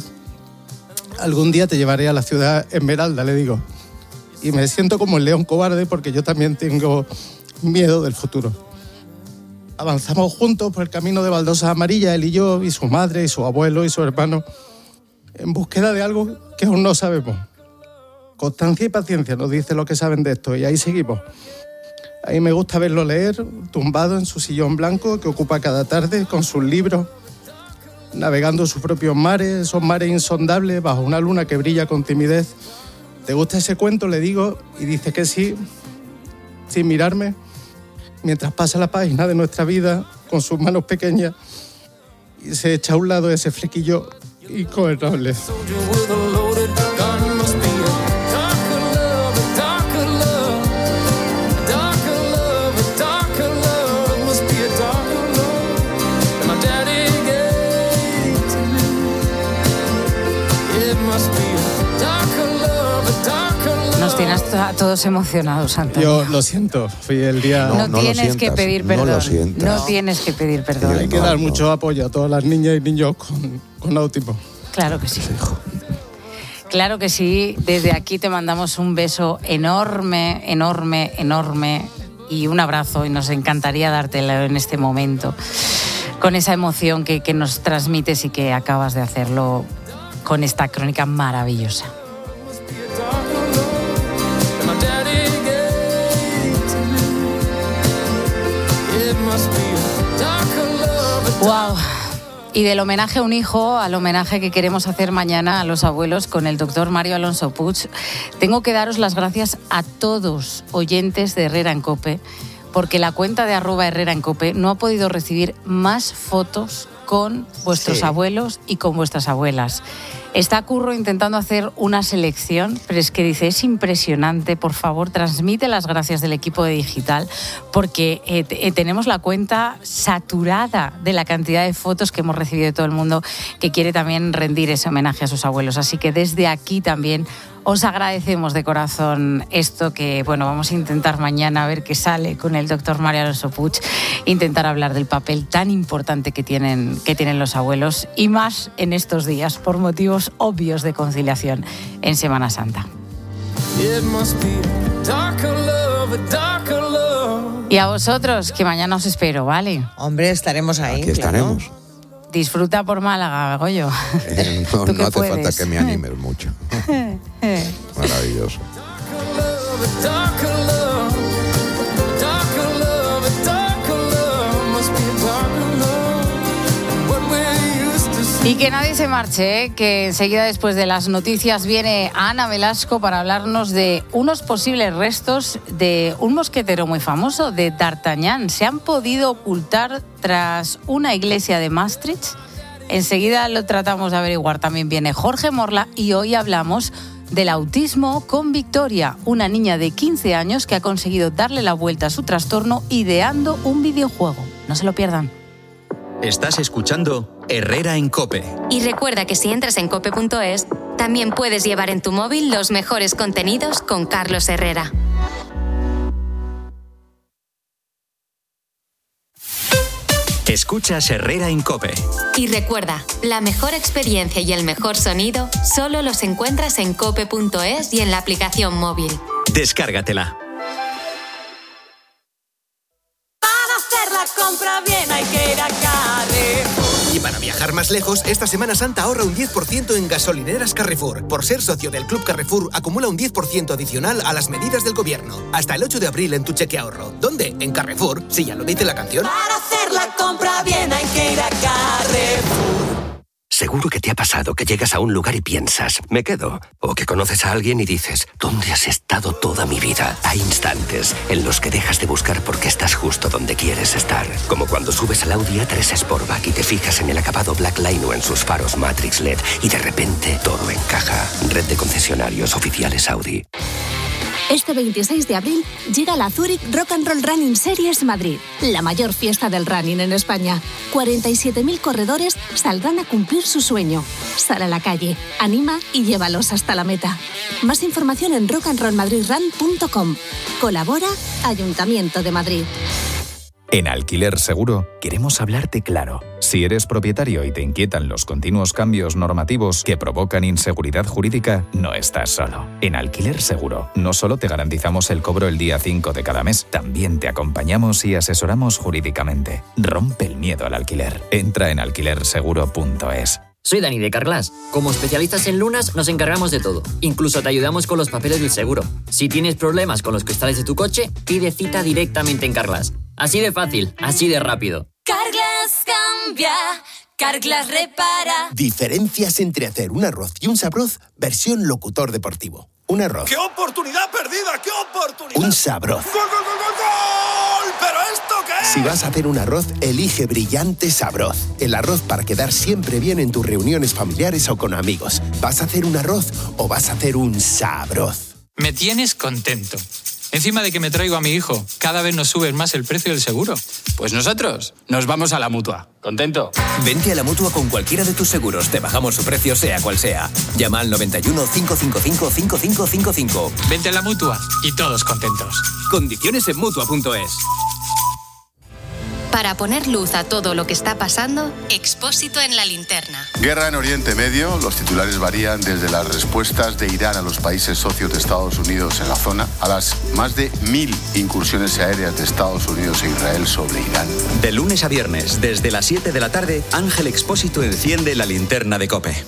Algún día te llevaré a la ciudad Esmeralda, le digo. Y me siento como el león cobarde porque yo también tengo miedo del futuro. Avanzamos juntos por el camino de baldosas amarillas, él y yo, y su madre, y su abuelo, y su hermano, en búsqueda de algo que aún no sabemos. Constancia y paciencia nos dice lo que saben de esto, y ahí seguimos. A mí me gusta verlo leer, tumbado en su sillón blanco que ocupa cada tarde con sus libros, navegando sus propios mares, esos mares insondables, bajo una luna que brilla con timidez. ¿Te gusta ese cuento?, le digo, y dice que sí, sin mirarme, mientras pasa la página de nuestra vida con sus manos pequeñas y se echa a un lado ese flequillo incoherable.
Must be
todos emocionados, Antonio.
Yo lo siento, fui el día...
No tienes que pedir perdón. No tienes que pedir perdón.
Hay que dar mucho apoyo a todas las niñas y niños con autismo.
Claro que sí. Claro que sí. Desde aquí te mandamos un beso enorme, enorme, enorme y un abrazo, y nos encantaría dártelo en este momento, con esa emoción que nos transmites y que acabas de hacerlo con esta crónica maravillosa. Wow. Y del homenaje a un hijo al homenaje que queremos hacer mañana a los abuelos con el doctor Mario Alonso Puig, tengo que daros las gracias a todos oyentes de Herrera en COPE, porque la cuenta de @Herrera en COPE no ha podido recibir más fotos con vuestros abuelos y con vuestras abuelas. Está Curro intentando hacer una selección, pero es que dice, es impresionante, por favor, transmite las gracias del equipo de Digital, porque tenemos la cuenta saturada de la cantidad de fotos que hemos recibido de todo el mundo que quiere también rendir ese homenaje a sus abuelos. Así que desde aquí también os agradecemos de corazón esto que, bueno, vamos a intentar mañana a ver qué sale con el doctor Mario Alonso Puig, intentar hablar del papel tan importante que tienen los abuelos, y más en estos días, por motivos obvios de conciliación en Semana Santa. Y a vosotros, que mañana os espero, ¿vale?
Hombre, estaremos ahí.
Aquí estaremos.
Disfruta por Málaga, Goyo.
No hace falta que me animes mucho. Maravilloso.
Y que nadie se marche, que enseguida después de las noticias viene Ana Velasco para hablarnos de unos posibles restos de un mosquetero muy famoso, de D'Artagnan. Se han podido ocultar tras una iglesia de Maastricht. Enseguida lo tratamos de averiguar. También viene Jorge Morla y hoy hablamos del autismo con Victoria, una niña de 15 años que ha conseguido darle la vuelta a su trastorno ideando un videojuego. No se lo pierdan.
Estás escuchando Herrera en COPE.
Y recuerda que si entras en cope.es, también puedes llevar en tu móvil los mejores contenidos con Carlos Herrera.
Escuchas Herrera en COPE.
Y recuerda, la mejor experiencia y el mejor sonido solo los encuentras en cope.es y en la aplicación móvil.
Descárgatela.
Compra bien, hay que ir a Carrefour. Y para viajar más lejos, esta Semana Santa ahorra un 10% en gasolineras Carrefour. Por ser socio del Club Carrefour, acumula un 10% adicional a las medidas del gobierno. Hasta el 8 de abril en tu cheque ahorro. ¿Dónde? En Carrefour, si ya lo dice la canción. Para hacer la compra bien, hay que ir a Carrefour.
Seguro que te ha pasado que llegas a un lugar y piensas, me quedo. O que conoces a alguien y dices, ¿dónde has estado toda mi vida? Hay instantes en los que dejas de buscar porque estás justo donde quieres estar. Como cuando subes al Audi A3 Sportback y te fijas en el acabado Black Line o en sus faros Matrix LED y de repente todo encaja. Red de concesionarios oficiales Audi.
Este 26 de abril llega la Zurich Rock and Roll Running Series Madrid, la mayor fiesta del running en España. 47.000 corredores saldrán a cumplir su sueño. Sal a la calle, anima y llévalos hasta la meta. Más información en rockandrollmadridrun.com. Colabora Ayuntamiento de Madrid.
En Alquiler Seguro queremos hablarte claro. Si eres propietario y te inquietan los continuos cambios normativos que provocan inseguridad jurídica, no estás solo. En Alquiler Seguro no solo te garantizamos el cobro el día 5 de cada mes, también te acompañamos y asesoramos jurídicamente. Rompe el miedo al alquiler. Entra en alquilerseguro.es.
Soy Dani de Carglass. Como especialistas en lunas nos encargamos de todo. Incluso te ayudamos con los papeles del seguro. Si tienes problemas con los cristales de tu coche, pide cita directamente en Carglass. Así de fácil, así de rápido.
Carglass cambia, Carglass repara.
Diferencias entre hacer un arroz y un sabroz versión locutor deportivo. Un arroz.
¡Qué oportunidad perdida! ¡Qué oportunidad!
Un sabroz.
¡Gol, gol, gol, gol, gol! ¿Pero esto qué es?
Si vas a hacer un arroz, elige Brillante Sabroz. El arroz para quedar siempre bien en tus reuniones familiares o con amigos. ¿Vas a hacer un arroz o vas a hacer un sabroz?
Me tienes contento.
Encima de que me traigo a mi hijo, cada vez nos suben más el precio del seguro.
Pues nosotros nos vamos a la Mutua. ¿Contento?
Vente a la Mutua con cualquiera de tus seguros. Te bajamos su precio sea cual sea. Llama al 91 555 5555.
Vente a la Mutua y todos contentos.
Condiciones en Mutua.es.
Para poner luz a todo lo que está pasando, Expósito en la linterna.
Guerra en Oriente Medio. Los titulares varían desde las respuestas de Irán a los países socios de Estados Unidos en la zona a las más de 1000 incursiones aéreas de Estados Unidos e Israel sobre Irán.
De lunes a viernes, desde las 7 de la tarde, Ángel Expósito enciende la linterna de COPE.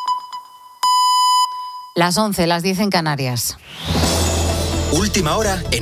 Las 11, las 10 en Canarias.
Última hora en